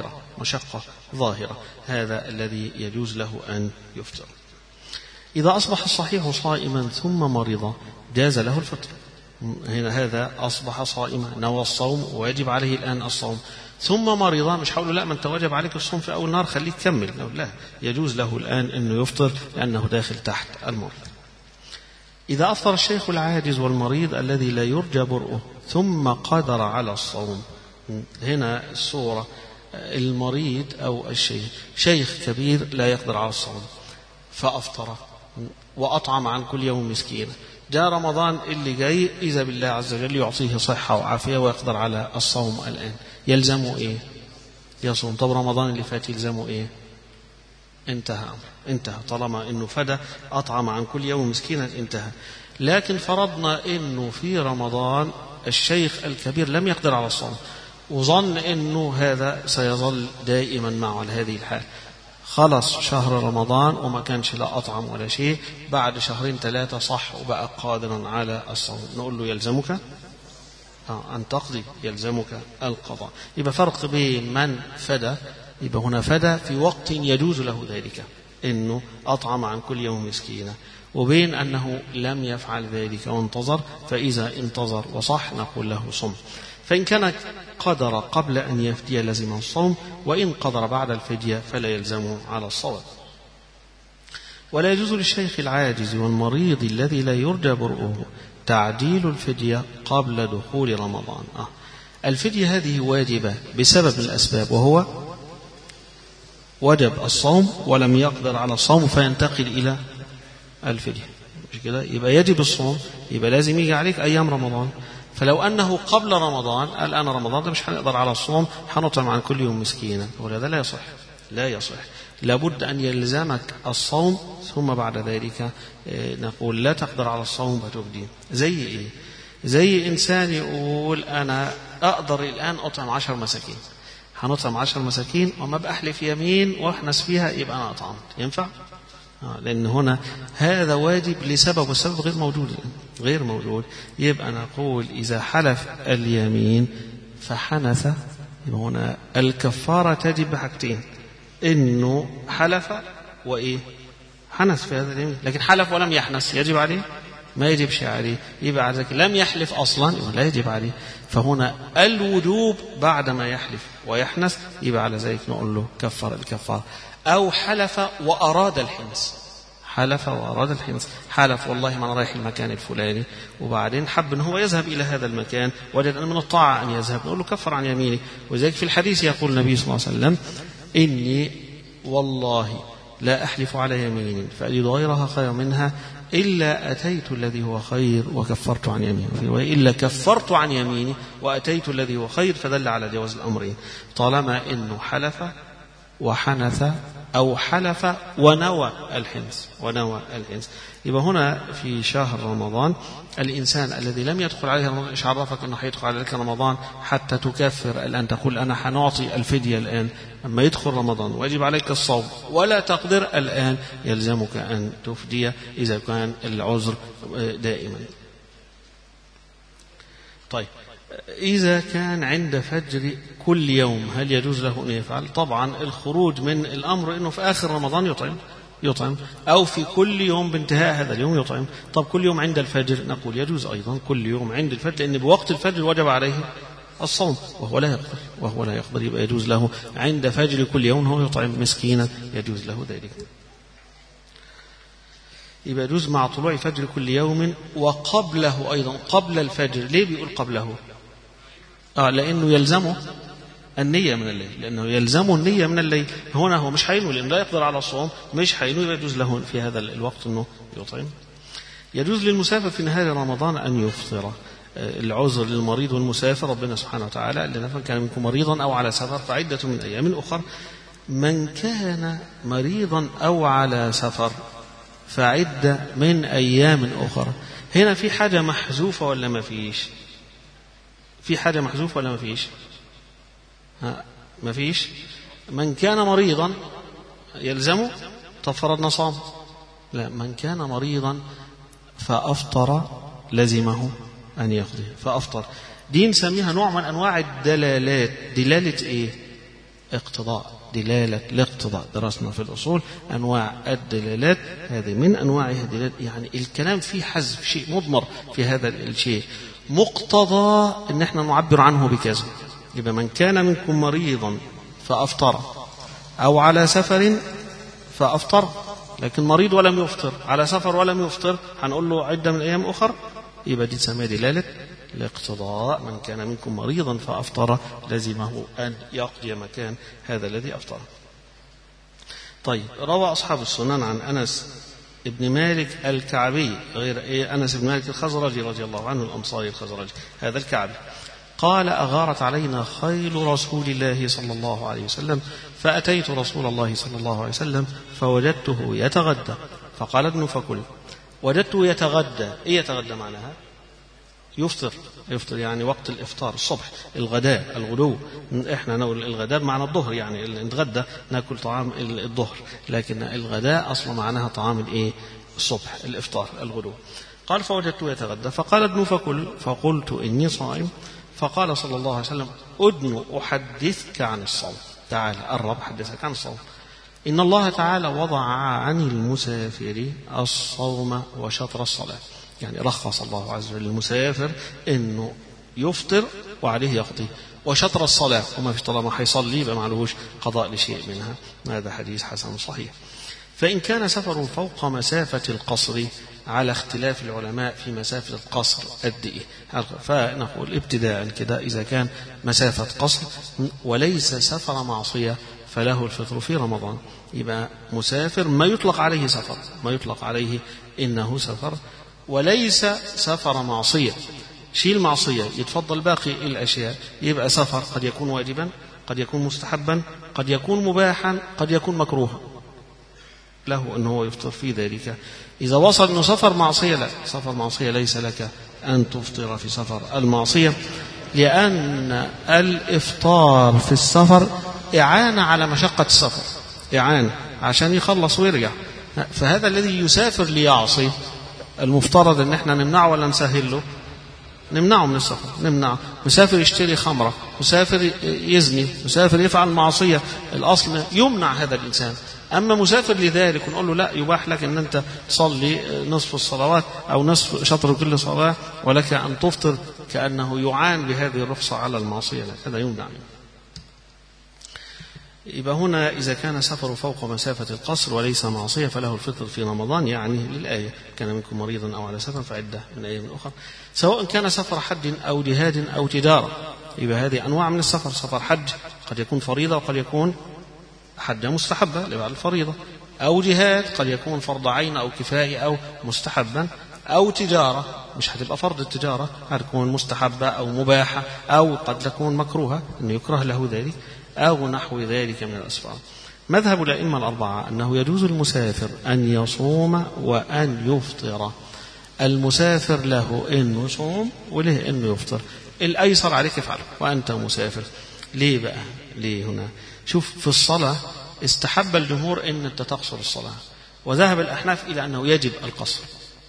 ظاهرة هذا الذي يجوز له أن يفطر. إذا أصبح الصحيح صائما ثم مرض جاز له الفطر. هنا هذا أصبح صائما نوى الصوم ويجب عليه الآن الصوم، ثم مرض مش هقول له لا ما أنت واجب عليك الصوم في أول نهار خليك كمل، لا، يجوز له الآن أنه يفطر لأنه داخل تحت المرض. إذا أفطر الشيخ العاجز والمريض الذي لا يرجى برؤه ثم قدر على الصوم، هنا الصورة المريض أو شيخ كبير لا يقدر على الصوم فأفطر وأطعم عن كل يوم مسكينا، جاء رمضان اللي جاي إذا بالله عز وجل يعطيه صحة وعافية ويقدر على الصوم الآن، يلزمه إيه؟ يصوم. طب رمضان اللي فات يلزمه إيه؟ انتهى طالما إنه فدى أطعم عن كل يوم مسكينا انتهى. لكن فرضنا إنه في رمضان الشيخ الكبير لم يقدر على الصوم وظن إنه هذا سيظل دائما معه على هذه الحال، خلص شهر رمضان وما كانش لا أطعم ولا شيء، بعد 2-3 صح وبقى قادرا على الصوم، نقول له يلزمك أن تقضي، يلزمك القضاء. يبقى فرق بين من فدى، يبقى هنا فدى في وقت يجوز له ذلك إنه أطعم عن كل يوم مسكينا، وبين أنه لم يفعل ذلك وانتظر، فإذا انتظر وصح نقول له صم. فإن كان قدر قبل أن يفدي لزم الصوم، وإن قدر بعد الفدية فلا يلزمه على الصواب. ولا يجوز للشيخ العاجز والمريض الذي لا يرجى برؤه تعديل الفدية قبل دخول رمضان. الفدية هذه واجبة بسبب الأسباب، وهو وجب الصوم ولم يقدر على الصوم فينتقل إلى الفدية، مش كده؟ يبقى يجب الصوم، يبقى لازم يجي عليك أيام رمضان. فلو أنه قبل رمضان الآن رمضان ده مش هنقدر على الصوم، هنطعم عن كل يوم مسكينا، وهذا لا يصح. لابد أن يلزمك الصوم ثم بعد ذلك نقول لا تقدر على الصوم فتفدي. زي إيه؟ زي إنسان يقول أنا أقدر الآن أطعم 10 مساكين، هنطعم 10 مساكين وما بأحلف يمين وأحنس فيها يبقى أنا أطعمت، ينفع؟ لأن هنا هذا واجب لسبب، والسبب غير موجود. يبقى نقول إذا حلف اليمين فحنث، هنا الكفارة تجب بحاجتين: إنه حلف وإيه؟ حنث في هذا اليمين. لكن حلف ولم يحنث يجب عليه؟ ما يجبش عليه. يبقى على ذلك لم يحلف أصلا ولا يجب عليه. فهنا الوجوب بعد ما يحلف ويحنث، يبقى على ذلك نقول له كفر الكفارة. أو حلف وأراد الحنث، حلف والله ما أنا رايح المكان الفلاني، وبعدين حب أن هو يذهب إلى هذا المكان، وجد أن من الطاعة أن يذهب، نقول له كفر عن يمينه. وذلك في الحديث يقول النبي صلى الله عليه وسلم: إني والله لا أحلف على يمين فأجد غيرها خير منها إلا أتيت الذي هو خير وكفرت عن يميني، وإلا كفرت عن يميني وأتيت الذي هو خير، فدل على جواز الأمرين طالما إنه حلف وحنث أو حلف ونوى الحنث. يبقى هنا في شهر رمضان الإنسان الذي لم يدخل عليه رمضان، إيش عرفك أنه حيدخل عليك رمضان حتى تكفر الآن؟ تقول أنا حنعطي الفدية الآن، أما يدخل رمضان ويجب عليك الصوم ولا تقدر الآن، يلزمك أن تفدي إذا كان العذر دائما. طيب، إذا كان عند فجر كل يوم هل يجوز له أن يفعل؟ طبعا الخروج من الأمر أنه في آخر رمضان يطعم، أو في كل يوم بانتهاء هذا اليوم يطعم. طب كل يوم عند الفجر نقول يجوز أيضا كل يوم عند الفجر، لأن بوقت الفجر وجب عليه الصوم وهو لا يقدر، يبقى يجوز له عند فجر كل يوم هو يطعم مسكينا، يجوز له ذلك. يبقى يجوز مع طلوع فجر كل يوم وقبله أيضا، قبل الفجر. ليه بيقول قبله؟ لأنه يلزمه النية من الليل، هنا هو مش حينه لأنه لا يقدر على الصوم، مش حينه، يبقى يجوز له في هذا الوقت أنه يطعم. يجوز للمسافر في نهار رمضان أن يفطر. العذر للمريض والمسافر، ربنا سبحانه وتعالى لأن كان منكم مريضا أو على سفر فعدة من أيام أخر. من كان مريضا أو على سفر فعدة من أيام أخرى. هنا في حاجة محذوفة ولا ما فيش؟ في حاجة محذوفة ولا ما فيش؟ ما فيش. من كان مريضا يلزمه، طب فرضنا صام، لا، من كان مريضا فأفطر لزمه أن يقضي فأفطر. دي نسميها نوع من أنواع الدلالات. دلالة إيه؟ اقتضاء، دلالة الاقتضاء. درسنا في الأصول أنواع الدلالات، هذه من أنواعها دلالة، يعني الكلام فيه حذف شيء مضمر في هذا الشيء، مقتضى ان احنا نعبر عنه بكذا. يبقى من كان منكم مريضا فأفطر، أو على سفر فأفطر، لكن مريض ولم يفطر، على سفر ولم يفطر، هنقول له عدة من أيام أخر. يبقى دي تسمى دلالة الاقتضاء. من كان منكم مريضا فأفطر لزمه أن يقضي مكان هذا الذي أفطر. طيب، روى أصحاب السنن عن أنس ابن مالك الكعبي، غير أنس بن مالك الخزرجي رضي الله عنه، الأنصاري الخزرجي، هذا الكعبي، قال: أغارت علينا خيل رسول الله صلى الله عليه وسلم، فأتيت رسول الله صلى الله عليه وسلم فوجدته يتغدى، فقال: ابن فكل. وجدته يتغدى. إيه يتغدى معناها؟ يفطر يعني وقت الإفطار، الصبح، الغداء، الغدو. إحنا نقول الغداء بمعنى الظهر، يعني نتغدى نأكل طعام الظهر، لكن الغداء أصلا معناها طعام الإيه؟ الصبح، الإفطار، الغدو. قال: فوجدته يتغدى، فقال: ابن فكل، فقلت: إني صائم. فقال صلى الله عليه وسلم: أدن أحدثك عن الصوم، تعال قرب حدثك عن الصوم. إن الله تعالى وضع عن المسافر الصوم وشطر الصلاة، يعني رخص الله عز وجل للمسافر إنه يفطر وعليه يقضي، وشطر الصلاة، وما في طالما حيصلي يبقى معلوش قضاء لشيء منها. هذا حديث حسن صحيح. فإن كان سفر فوق مسافة القصر، على اختلاف العلماء في مسافة القصر قد إيه، فنقول ابتداء كده إذا كان مسافة قصر وليس سفر معصية فله الفطر في رمضان. يبقى مسافر ما يطلق عليه سفر، ما يطلق عليه إنه سفر، وليس سفر معصية. شيل معصية يتفضل باقي الأشياء، يبقى سفر قد يكون واجبا، قد يكون مستحبا، قد يكون مباحا، قد يكون مكروها، له أنه يفطر في ذلك. إذا وصل أنه سفر معصية، لا، سفر معصية ليس لك أن تفطر في سفر المعصية. لأن الإفطار في السفر إعانة على مشقة السفر، إعانة عشان يخلص ويرجع. فهذا الذي يسافر ليعصي المفترض ان احنا نمنعه ولا نسهل له؟ نمنعه من السفر، نمنعه. مسافر يشتري خمرة، مسافر يزني، مسافر يفعل معصية، الأصل يمنع هذا الإنسان. أما مسافر لذلك ونقول له لا، يباح لك أن أنت تصلي نصف الصلوات أو نصف شطر كل صلاة ولك أن تفطر، كأنه يعان بهذه الرخصة على المعصية، هذا يمنع منه. يبقى هنا إذا كان سفر فوق مسافة القصر وليس معصية فله الفطر في رمضان، يعني للآية كان منكم مريضا أو على سفر فعدة من أيام أخرى، سواء كان سفر حج أو جهاد أو تجارة. يبقى هذه أنواع من السفر. سفر حج قد يكون فريضة وقد يكون حجة مستحبة لبعض الفريضة، أو جهاد قد يكون فرض عين أو كفاية أو مستحبا، أو تجارة مش هتبقى فرض التجارة، هتكون مستحبة أو مباحة، أو قد تكون مكروهة أنه يكره له ذلك، أو نحو ذلك من الأسفار. مذهب الأئمة الأربعة أنه يجوز المسافر أن يصوم وأن يفطر. المسافر له أنه يصوم وله أنه يفطر، الأيسر عليك افعله وأنت مسافر. ليه بقى؟ ليه هنا؟ شوف، في الصلاة استحب الجمهور أن أنت تقصر الصلاة، وذهب الأحناف إلى أنه يجب القصر.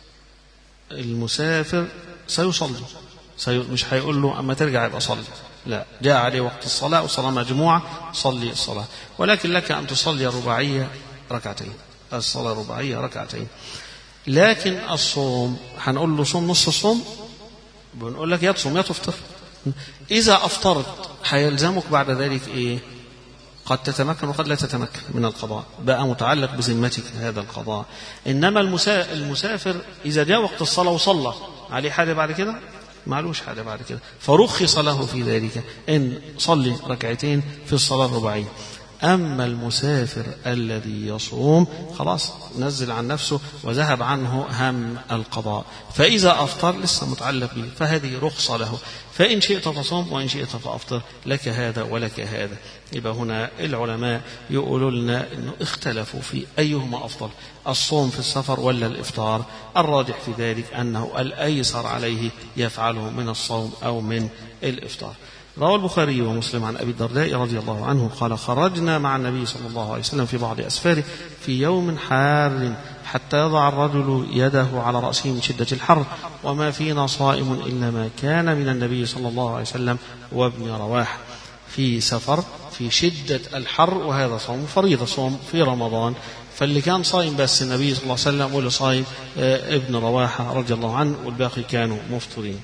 المسافر سيصلي، مش هيقول له أما ترجع يبقى صلي، لا، جاء عليه وقت الصلاة وصلاة مجموعة صلي الصلاة، ولكن لك أن تصلي رباعية ركعتين، الصلاة رباعية ركعتين. لكن الصوم هنقول له صوم نص الصوم، بنقول لك يا تصوم يا تفطر. إذا أفطرت هيلزمك بعد ذلك إيه؟ قد تتمكن وقد لا تتمكن من القضاء، بقى متعلق بذمتك هذا القضاء. إنما المسافر إذا جاء وقت الصلاة وصلى عليه حاجة بعد كده؟ معلوش حاجة بعد كده، فرخص له في ذلك إن صلي ركعتين في الصلاة الرباعية. أما المسافر الذي يصوم خلاص نزل عن نفسه وذهب عنه هم القضاء، فإذا أفطر لسه متعلق به، فهذه رخصة له، فإن شئت تصوم وإن شئت فأفطر، لك هذا ولك هذا. يبقى هنا العلماء يقولوا لنا إنه اختلفوا في أيهما أفضل، الصوم في السفر ولا الإفطار. الراجح في ذلك أنه الأيسر عليه يفعله من الصوم أو من الإفطار. روى البخاري ومسلم عن أبي الدرداء رضي الله عنه قال: خرجنا مع النبي صلى الله عليه وسلم في بعض أسفاره في يوم حار حتى يضع الرجل يده على رأسه من شدة الحر، وما فينا صائم إلا ما كان من النبي صلى الله عليه وسلم وابن رواحة. في سفر في شدة الحر، وهذا صوم فريضة، صوم في رمضان، فاللي كان صائم بس النبي صلى الله عليه وسلم، واللي صائم ابن رواحة رضي الله عنه، والباقي كانوا مفطرين.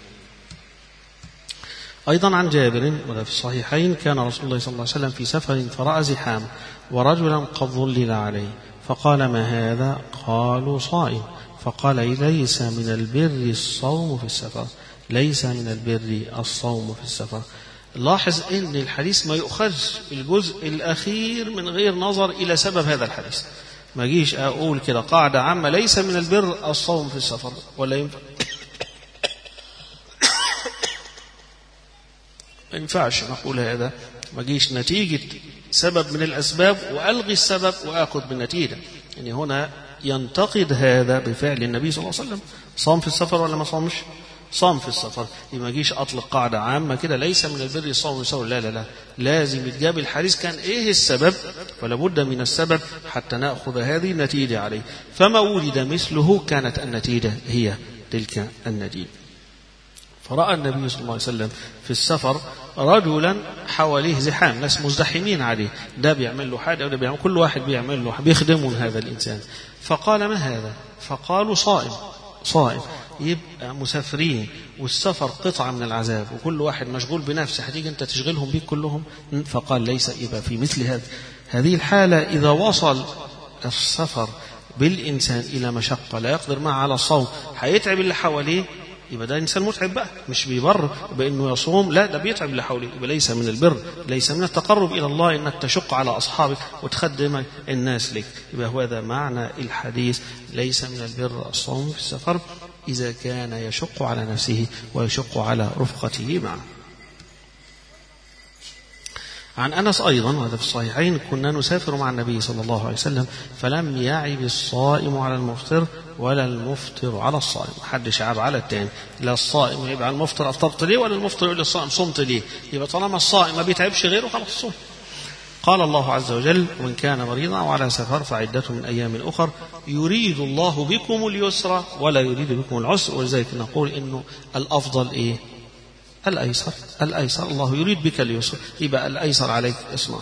أيضا عن جابر ولا في الصحيحين: كان رسول الله صلى الله عليه وسلم في سفر فرأى زحام ورجلا قد ظلل عليه، فقال: ما هذا؟ قالوا: صائم. فقال: ليس من البر الصوم في السفر، ليس من البر الصوم في السفر. لاحظ ان الحديث ما يؤخذ الجزء الأخير من غير نظر إلى سبب هذا الحديث. ما جيش أقول كده قاعدة عامة ليس من البر الصوم في السفر، ولا ينفع ما ينفعش نقول هذا. ما جيش نتيجة سبب من الأسباب وألغي السبب وأخذ بالنتيجة. يعني هنا ينتقد هذا بفعل النبي صلى الله عليه وسلم. صام في السفر ولا ما صامش؟ صام في السفر. ما جيش أطلق قاعدة عامة كده ليس من البر الصوم في السفر، لا لا لا، لازم يتجاب الحديث كان إيه السبب، فلا بد من السبب حتى نأخذ هذه النتيجة عليه. فما وجد مثله كانت النتيجة هي تلك النتيجة. فرأى النبي صلى الله عليه وسلم في السفر رجلا حواليه زحام، ناس مزدحمين عليه، ده بيعمل له حاجة وده بيعمل، كل واحد بيعمل له بيخدمون هذا الإنسان. فقال: ما هذا؟ فقالوا: صائم. صائم. يبقى مسافرين، والسفر قطعة من العذاب، وكل واحد مشغول بنفسه، هتيجي أنت تشغلهم بيك كلهم؟ فقال: ليس. يبقى في مثل هذه الحالة إذا وصل السفر بالإنسان إلى مشقة لا يقدر معه على الصوم، هيتعب اللي حواليه، يبقى ده إنسان متعب بقى، مش بيبر بأنه يصوم، لا ده بيتعب اللي حواليه. يبقى ليس من البر، ليس من التقرب إلى الله إنك تشق على أصحابك وتخدم الناس لك. يبقى هذا معنى الحديث: ليس من البر الصوم في السفر إذا كان يشق على نفسه ويشق على رفقته معه. عن أنس أيضا وهذا في الصحيحين: كنا نسافر مع النبي صلى الله عليه وسلم فلم يعب الصائم على المفطر ولا المفطر على الصائم. محدش عاب على التاني، لا الصائم يبقى على المفطر أفطرت ليه، ولا المفطر يقول للصائم صمت ليه. يبقى طالما الصائم ما بيتعبش غيره خلاص الصوم. قال الله عز وجل: وإن كان مريضا أو على سفر فعدة من أيام أخر يريد الله بكم اليسر ولا يريد بكم العسر. ولذلك نقول إنه الأفضل إيه؟ الأيسر. الله يريد بك اليسر، يبقى الأيسر عليك اصنعه.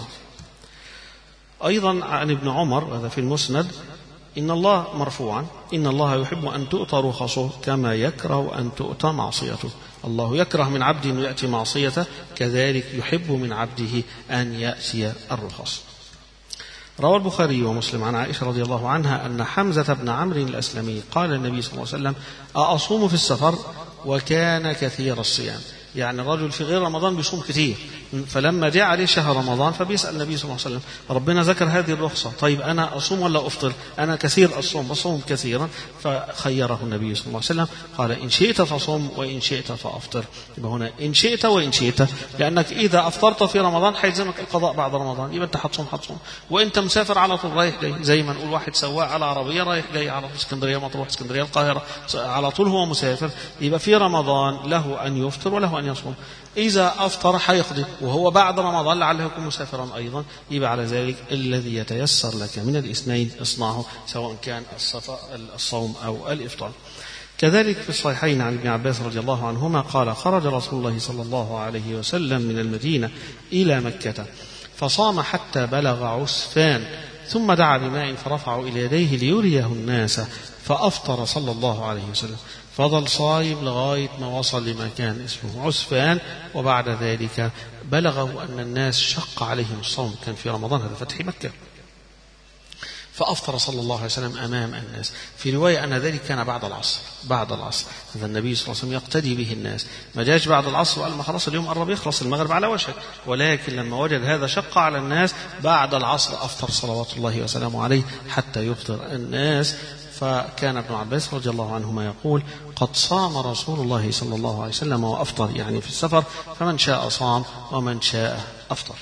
أيضا عن ابن عمر هذا في المسند: إن الله مرفوعا: إن الله يحب أن تؤتى رخصه كما يكره أن تؤتى معصيته. الله يكره من عبده أن يأتي معصيته، كذلك يحب من عبده أن يأتي الرخص. روى البخاري ومسلم عن عائشة رضي الله عنها أن حمزة بن عمرو الأسلمي قال النبي صلى الله عليه وسلم: أصوم في السفر؟ وكان كثير الصيام. يعني الرجل في غير رمضان بيصوم كثير، فلما جاء عليه شهر رمضان فبيسأل النبي صلى الله عليه وسلم: ربنا ذكر هذه الرخصة، طيب أنا أصوم ولا أفطر؟ أنا كثير الصوم، بصوم كثيرا. فخيره النبي صلى الله عليه وسلم، قال: إن شئت فصوم وإن شئت فأفطر. يبقى هنا إن شئت وإن شئت، لأنك إذا أفطرت في رمضان حيلزمك القضاء بعد رمضان، يبقى أنت هتصوم. وأنت مسافر على طول رايح جاي، زي ما نقول واحد سواق على عربية رايح جاي على اسكندرية مطروح اسكندرية القاهرة على طول هو مسافر، يبقى في رمضان له أن يفطر وله أن يصوم. إذا أفطر حيقضي وهو بعد رمضان لعله يكون مسافرا أيضا، يبقى على ذلك الذي يتيسر لك من الاثنين اصنعه، سواء كان الصوم أو الإفطار. كذلك في الصحيحين عن ابن عباس رضي الله عنهما قال: خرج رسول الله صلى الله عليه وسلم من المدينة إلى مكة فصام حتى بلغ عسفان، ثم دعا بماء فرفعوا إلى يديه ليريه الناس، فأفطر صلى الله عليه وسلم، فضل صايم لغاية ما وصل لمكان اسمه عسفان. وبعد ذلك بلغه أن الناس شق عليهم الصوم، كان في رمضان هذا فتح مكة، فأفطر صلى الله عليه وسلم أمام الناس. في رواية أن ذلك كان بعد العصر. هذا النبي صلى الله عليه وسلم يقتدي به الناس، ما جاش بعد العصر وقال ما خلاص اليوم قرب يخلص المغرب على وشك، ولكن لما وجد هذا شق على الناس بعد العصر أفطر صلوات الله وسلامه عليه حتى يفطر الناس. فكان ابن عباس رضي الله عنهما يقول: قد صام رسول الله صلى الله عليه وسلم وأفطر، يعني في السفر، فمن شاء صام ومن شاء أفطر.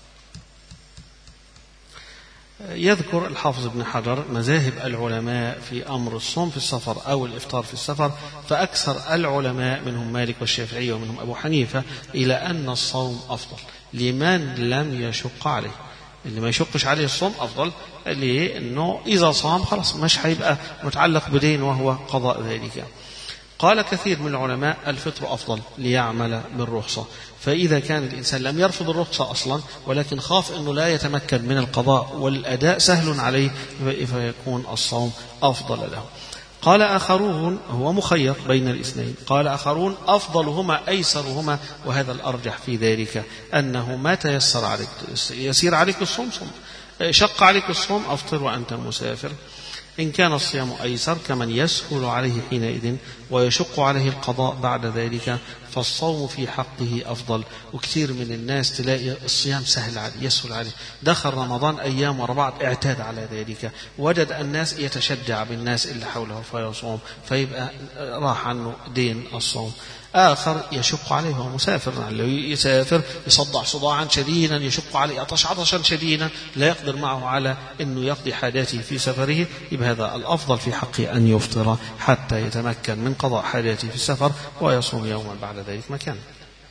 يذكر الحافظ ابن حجر مذاهب العلماء في أمر الصوم في السفر أو الإفطار في السفر، فأكثر العلماء منهم مالك والشافعي ومنهم أبو حنيفة إلى أن الصوم أفضل لمن لم يشق عليه. اللي ما يشقش عليه الصوم أفضل، لأنه إذا صام خلاص مش هيبقى متعلق بدين وهو قضاء ذلك. قال كثير من العلماء: الفطر أفضل ليعمل بالرخصة، فإذا كان الإنسان لم يرفض الرخصة أصلا ولكن خاف أنه لا يتمكن من القضاء والأداء سهل عليه، فيكون الصوم أفضل له. قال آخرون: هو مخير بين الاثنين. قال آخرون: أفضلهما أيسرهما، وهذا الأرجح في ذلك أنه ما تيسر عليك يسير عليك الصوم صوم، شق عليك الصوم أفطر وأنت مسافر. إن كان الصيام أيسر كمن يسهل عليه حينئذ ويشق عليه القضاء بعد ذلك، فالصوم في حقه أفضل. وكثير من الناس تلاقي الصيام سهل عليه يسهل عليه، دخل رمضان أيام ورا بعض اعتاد على ذلك، وجد الناس يتشجع بالناس اللي حوله فيصوم، فيبقى راح عنه دين الصوم. آخر يشق عليه وهو مسافر، يعني يسافر يصدع صداعا شديدا، يشق عليه يعطش عطشا شديدا، لا يقدر معه على أنه يقضي حاجاته في سفره، يبقى هذا الأفضل في حقه أن يفطر حتى يتمكن من قضاء حاجاته في السفر ويصوم يوما بعد ذلك مكانه.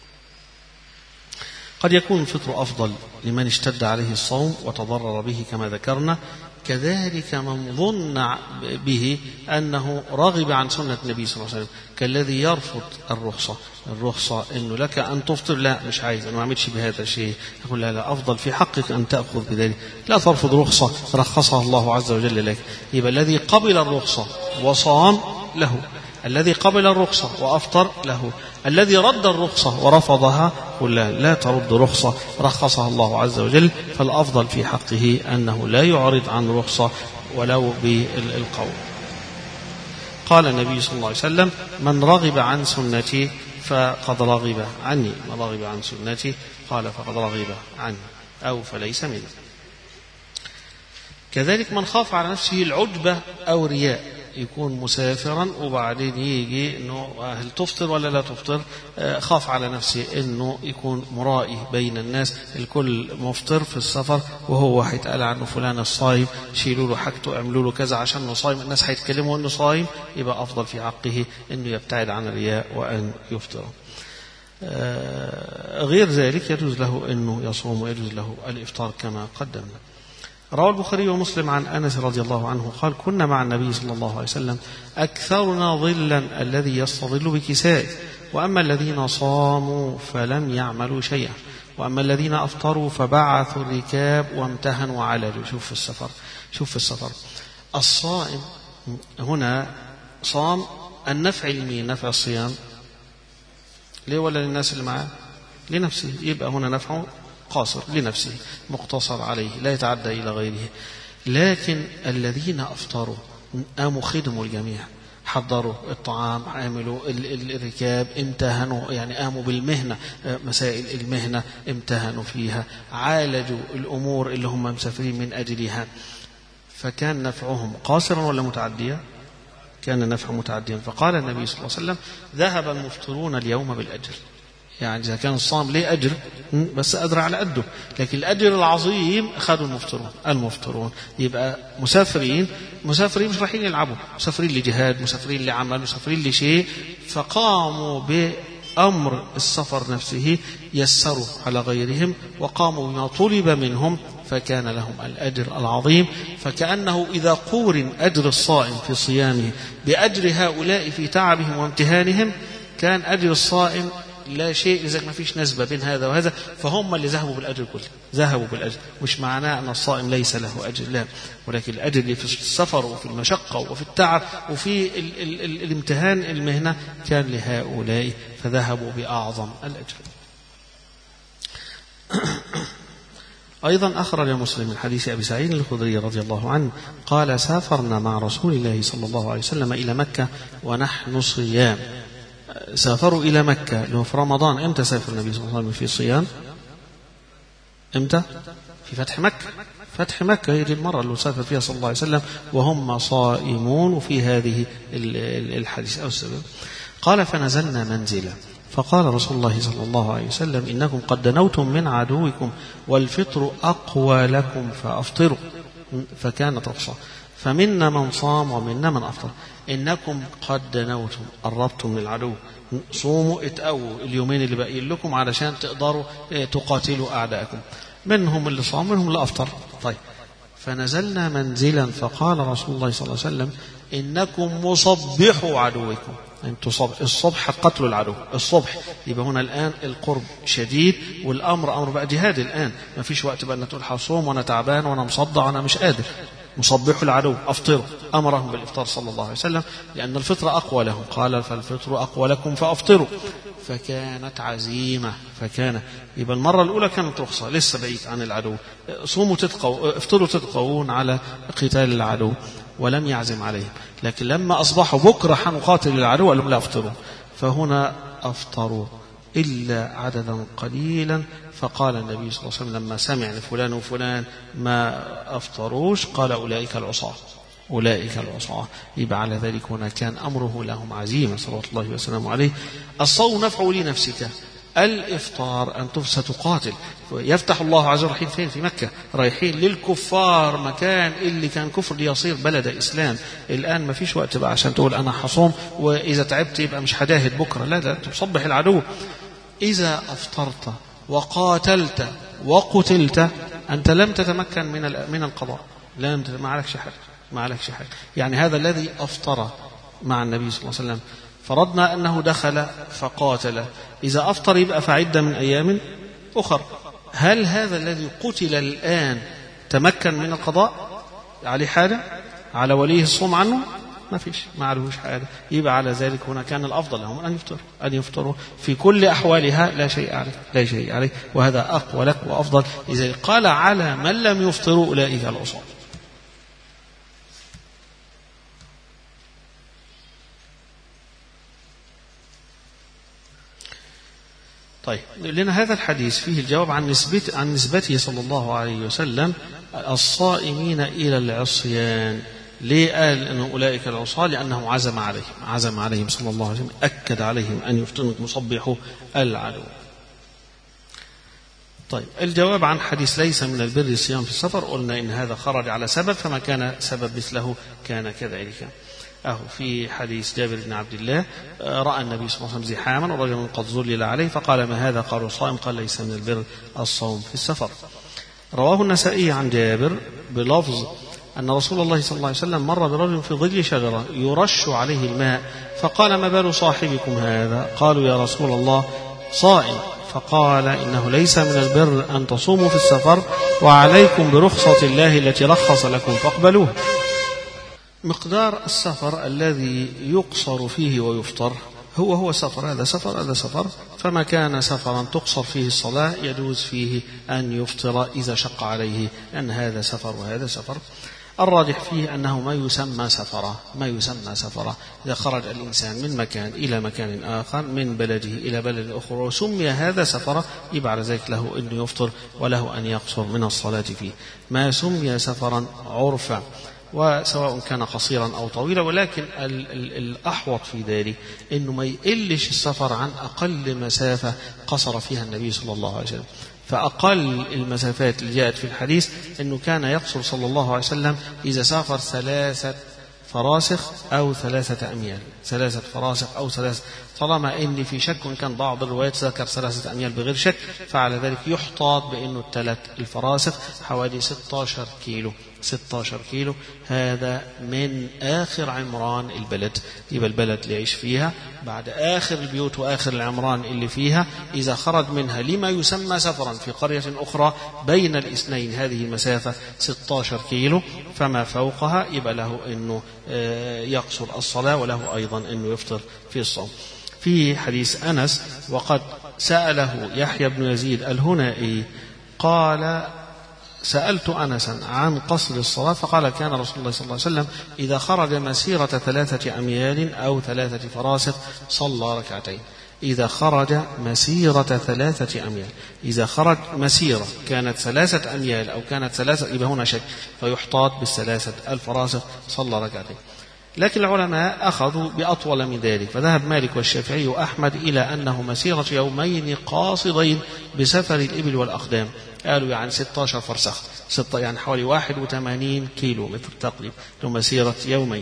قد يكون الفطر أفضل لمن اشتد عليه الصوم وتضرر به كما ذكرنا، كذلك من ظن به أنه رغب عن سنة النبي صلى الله عليه وسلم، كالذي يرفض الرخصة أنه لك أن تفطر، لا مش عايز، أنا ما عملش بهذا الشيء، يقول لا أفضل في حقك أن تأخذ بذلك، لا ترفض رخصة رخصها الله عز وجل لك. يبقى الذي قبل الرخصة وصام له، الذي قبل الرخصة وأفطر له، الذي رد الرخصة ورفضها قل لا ترد رخصة رخصها الله عز وجل، فالأفضل في حقه أنه لا يعرض عن رخصة ولو بالقول. قال النبي صلى الله عليه وسلم: من رغب عن سنتي فقد رغب عني، من رغب عن سنتي قال فقد رغب عني أو فليس مني. كذلك من خاف على نفسه العجبة أو رياء، يكون مسافرا وبعدين يجي إنه هل تفطر ولا لا تفطر، خاف على نفسه إنه يكون مرائي بين الناس، الكل مفطر في السفر وهو هيتقال عنه فلان الصايم، شيلوا له حاجته اعملوا له كذا عشان انه صايم، الناس هيتكلموا انه صايم، يبقى افضل في حقه انه يبتعد عن الرياء وان يفطر. غير ذلك يجوز له انه يصوم ويجوز له الافطار كما قدمنا. روى البخاري ومسلم عن انس رضي الله عنه قال: كنا مع النبي صلى الله عليه وسلم اكثرنا ظلا الذي يستظل بكسائه، واما الذين صاموا فلم يعملوا شيئا، وأما الذين أفطروا فبعثوا الركاب وامتهنوا وعلجوا. شوف في السفر الصائم هنا صام النفع لمين؟ نفع الصيام ليه ولا للناس اللي معاه؟ لنفسه، يبقى هنا نفعه قاصر لنفسه مقتصر عليه لا يتعدى إلى غيره. لكن الذين أفطروا قاموا خدموا الجميع، حضروا الطعام، عملوا الركاب، امتهنوا يعني قاموا بالمهنة، مسائل المهنة امتهنوا فيها، عالجوا الأمور اللي هم مسافرين من أجلها، فكان نفعهم قاصرا ولا متعديا؟ كان نفع متعديا. فقال النبي صلى الله عليه وسلم: ذهب المفطرون اليوم بالأجر. يعني إذا كان الصام ليه أجر بس أدرى على قده، لكن الأجر العظيم أخذوا المفطرون. يبقى مسافرين مش رايحين يلعبوا، مسافرين لجهاد، مسافرين لعمل، مسافرين لشيء، فقاموا بأمر السفر نفسه، يسروا على غيرهم وقاموا بما طلب منهم، فكان لهم الأجر العظيم. فكأنه إذا قورن أجر الصائم في صيامه بأجر هؤلاء في تعبهم وامتهانهم، كان أجر الصائم لا شيء، لذلك ما فيش نسبة بين هذا وهذا، فهم اللي ذهبوا بالأجر كله، ذهبوا بالأجر. مش معناه أن الصائم ليس له أجر، لا، ولكن الأجر اللي في السفر وفي المشقة وفي التعب وفي الامتهان المهنة كان لهؤلاء، فذهبوا بأعظم الأجر. أيضا أخرج مسلم من حديث أبي سعيد الخدري رضي الله عنه قال: سافرنا مع رسول الله صلى الله عليه وسلم إلى مكة ونحن صيام. سافروا إلى مكة اللي هو في رمضان. إمتى سافر النبي صلى الله عليه وسلم في صيام؟ إمتى؟ في فتح مكة هي دي المرة اللي سافر فيها صلى الله عليه وسلم وهم صائمون. وفي هذه الحديث أو السبب قال: فنزلنا منزلا، فقال رسول الله صلى الله عليه وسلم: إنكم قد دنوتم من عدوكم والفطر أقوى لكم فأفطروا. فكانت رخصة، فمنا من صام ومنا من أفطر. إنكم قد دنوتم، قربتم من العدو، صوموا اتقووا اليومين اللي باقيين لكم علشان تقدروا تقاتلوا أعداءكم. منهم اللي صام منهم اللي أفطر. طيب، فنزلنا منزلا فقال رسول الله صلى الله عليه وسلم: إنكم مصبحوا عدوكم. أنتم الصبح قتلوا العدو الصبح. يبقى هنا الآن القرب شديد والأمر أمر بقى جهاد الآن، ما فيش وقت بقى أن تقول حصوم وأنا تعبان وأنا مصدع وأنا مش قادر. مصبحوا العدو، أفطروا. أمرهم بالإفطار صلى الله عليه وسلم لأن الفطر أقوى لهم. قال: فالفطر أقوى لكم فأفطروا. فكانت عزيمة. يبقى المرة الأولى كانت رخصة، لسه بعيد عن العدو، صوموا تتقوا، افطروا تتقوون على قتال العدو، ولم يعزم عليهم. لكن لما أصبحوا بكرة حنقاتل العدو قالوا لا أفطروا، فهنا أفطروا إلا عددا قليلا. فقال النبي صلى الله عليه وسلم لما سمع فلان وفلان ما أفطروش قال: أولئك العصاة. يبقى على ذلك هنا كان أمره لهم عزيمة صلوات الله وسلامه عليه. الصوم نفعه لنفسك، الإفطار أن ستقاتل. يفتح الله عز وجل فين؟ في مكة، رايحين للكفار، مكان اللي كان كفر ليصير بلد إسلام. الآن ما فيش وقت بقى عشان تقول أنا حصوم وإذا تعبت يبقى مش هجاهد بكرة، لا، تصبح العدو. إذا أفطرت وقاتلت وقتلت أنت لم تتمكن من القضاء، ما عليكش حاجة. يعني هذا الذي أفطر مع النبي صلى الله عليه وسلم فرضنا أنه دخل فقاتل، إذا أفطر يبقى فعدة من أيام أخر. هل هذا الذي قتل الآن تمكن من القضاء؟ عليه حاجة؟ على وليه الصوم عنه؟ ما فيش، ما عليهوش حاجة. يبقى على ذلك هنا كان الأفضل لهم أن يفطروا في كل أحوالها، لا شيء عليه، وهذا أقوى لك وأفضل. إذا قال: على من لم يفطروا أولئك العصاة. طيب، لنا هذا الحديث فيه الجواب عن نسبته صلى الله عليه وسلم الصائمين إلى العصيان. ليه قال أن أولئك العصاة؟ لأنه عزم عليهم صلى الله عليه وسلم، أكد عليهم أن يفطروا مصبحوا العدو. طيب الجواب عن حديث ليس من البر الصيام في السفر، قلنا إن هذا خرج على سبب، فما كان سبب مثله كان كذلك. في حديث جابر بن عبد الله رأى النبي صلى الله عليه وسلم زحاما ورجل قد ظلل عليه فقال ما هذا؟ قالوا صائم، قال ليس من البر الصوم في السفر. رواه النسائي عن جابر بلفظ أن رسول الله صلى الله عليه وسلم مر برجل في ظل شجرة يرش عليه الماء فقال ما بال صاحبكم هذا؟ قالوا يا رسول الله صائم، فقال إنه ليس من البر أن تصوموا في السفر وعليكم برخصة الله التي رخص لكم فاقبلوه. مقدار السفر الذي يقصر فيه ويفطر هو سفر، هذا سفر، فما كان سفرا تقصر فيه الصلاة يجوز فيه أن يفطر إذا شق عليه، لأن هذا سفر وهذا سفر. الراجح فيه أنه ما يسمى سفرا إذا خرج الإنسان من مكان إلى مكان آخر، من بلده إلى بلد أخرى، وسمي هذا سفرا، يبقى على ذلك له أن يفطر وله أن يقصر من الصلاة فيه. ما سمي سفرا عرفا، وسواء كان قصيرا أو طويلا، ولكن الأحوط في ذلك أنه ما يقلش السفر عن أقل مسافة قصر فيها النبي صلى الله عليه وسلم. فأقل المسافات اللي جاءت في الحديث أنه كان يقصر صلى الله عليه وسلم إذا سافر 3 فراسخ أو 3 أميال، 3 فراسخ أو 3، طالما إن في شك، كان بعض الروايات ذكر 3 أميال بغير شك، فعلى ذلك يحتاط بأنه 3 الفراسخ حوالي 16 كيلو. هذا من آخر عمران البلد، يبقى البلد اللي يعيش فيها بعد آخر البيوت وآخر العمران اللي فيها، إذا خرج منها لما يسمى سفرا في قرية أخرى بين الاثنين هذه المسافة 16 كيلو، فما فوقها يبقى له أنه يقصر الصلاة وله أيضا أنه يفطر في الصوم. في حديث أنس وقد سأله يحيى بن يزيد الهنائي قال سألت أنسا عن قصر الصلاة فقال كان رسول الله صلى الله عليه وسلم إذا خرج مسيرة 3 أميال أو 3 فراسخ صلى ركعتين. إذا خرج مسيرة 3 أميال، إذا خرج مسيرة كانت 3 أميال أو كانت 3، يبقى هنا شك، فيحتاط بال3 الفراسخ صلى ركعتين. لكن العلماء أخذوا بأطول من ذلك، فذهب مالك والشافعي وأحمد إلى أنه مسيرة يومين قاصدين بسفر الإبل والأقدام، قالوا يعني 16 فرسخ، يعني حوالي 81 كيلو متر تقريبا، مسيرة يومين.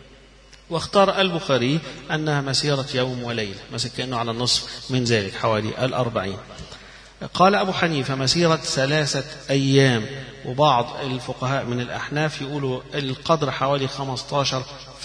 واختار البخاري أنها مسيرة يوم وليلة، مثلا كأنه على النصف من ذلك حوالي 40. قال أبو حنيفة مسيرة 3 أيام، وبعض الفقهاء من الأحناف يقولوا القدر حوالي 15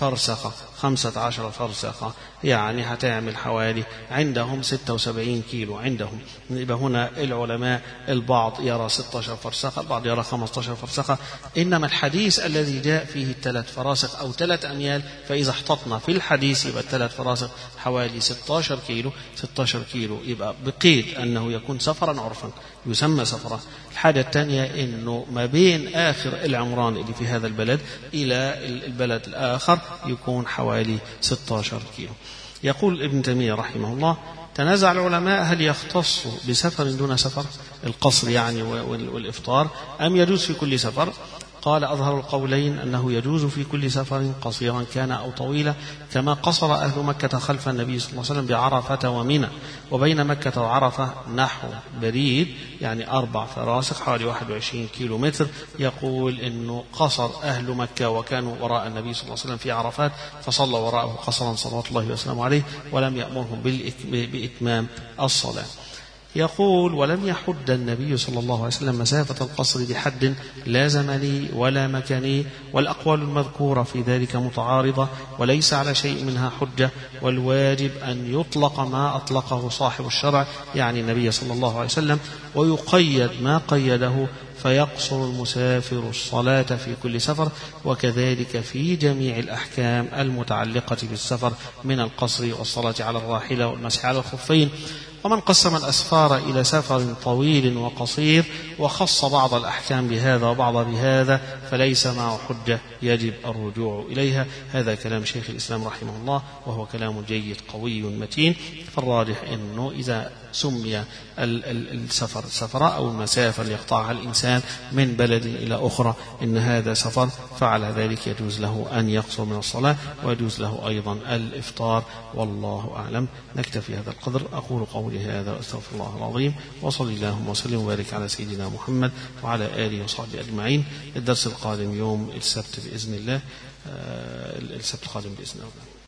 فرسخة، يعني هتعمل حوالي عندهم 76 كيلو عندهم. يبقى هنا العلماء البعض يرى 16 فرسخة، البعض يرى 15 فرسخة، إنما الحديث الذي جاء فيه 3 فراسخ أو 3 أميال، فإذا احتطنا في الحديث يبقى 3 فراسخ حوالي 16 كيلو، يبقى بقيد أنه يكون سفرا عرفا يسمى سفرا. الحاجة الثانية إنه ما بين آخر العمران اللي في هذا البلد إلى البلد الآخر يكون حوالي 16 كيلو. يقول ابن تيمية رحمه الله تنازع العلماء هل يختص بسفر دون سفر، القصر يعني والإفطار، أم يجوز في كل سفر؟ قال أظهر القولين أنه يجوز في كل سفر قصيرا كان أو طويلا، كما قصر أهل مكة خلف النبي صلى الله عليه وسلم بعرفة ومنى، وبين مكة وعرفة نحو بريد يعني 4 فراسخ حوالي 21 كيلو متر. يقول إنه قصر أهل مكة وكانوا وراء النبي صلى الله عليه وسلم في عرفات، فصلى وراءه قصرا صلوات الله وسلامه عليه، ولم يأمرهم بإتمام الصلاة. يقول ولم يحد النبي صلى الله عليه وسلم مسافة القصر بحد لا زمني ولا مكاني، والأقوال المذكورة في ذلك متعارضة وليس على شيء منها حجة، والواجب أن يطلق ما أطلقه صاحب الشرع يعني النبي صلى الله عليه وسلم، ويقيد ما قيده، فيقصر المسافر الصلاة في كل سفر، وكذلك في جميع الأحكام المتعلقة بالسفر من القصر والصلاة على الراحلة والمسح على الخفين ومن قسم الأسفار إلى سفر طويل وقصير وخص بعض الأحكام بهذا وبعض بهذا فليس معه حجة يجب الرجوع إليها. هذا كلام شيخ الإسلام رحمه الله، وهو كلام جيد قوي متين. فالراجح أنه إذا سمي السفر سفر أو المسافة اللي يقطعها الإنسان من بلد إلى أخرى إن هذا سفر، فعلى ذلك يجوز له أن يقصر من الصلاة، ويجوز له أيضا الإفطار، والله أعلم. نكتفي هذا القدر. أقول قولي هذا وأستغفر الله العظيم، وصلي اللهم وسلم وبارك على سيدنا محمد وعلى آله وصحبه أجمعين. الدرس القادم يوم السبت بإذن الله، السبت القادم بإذن الله.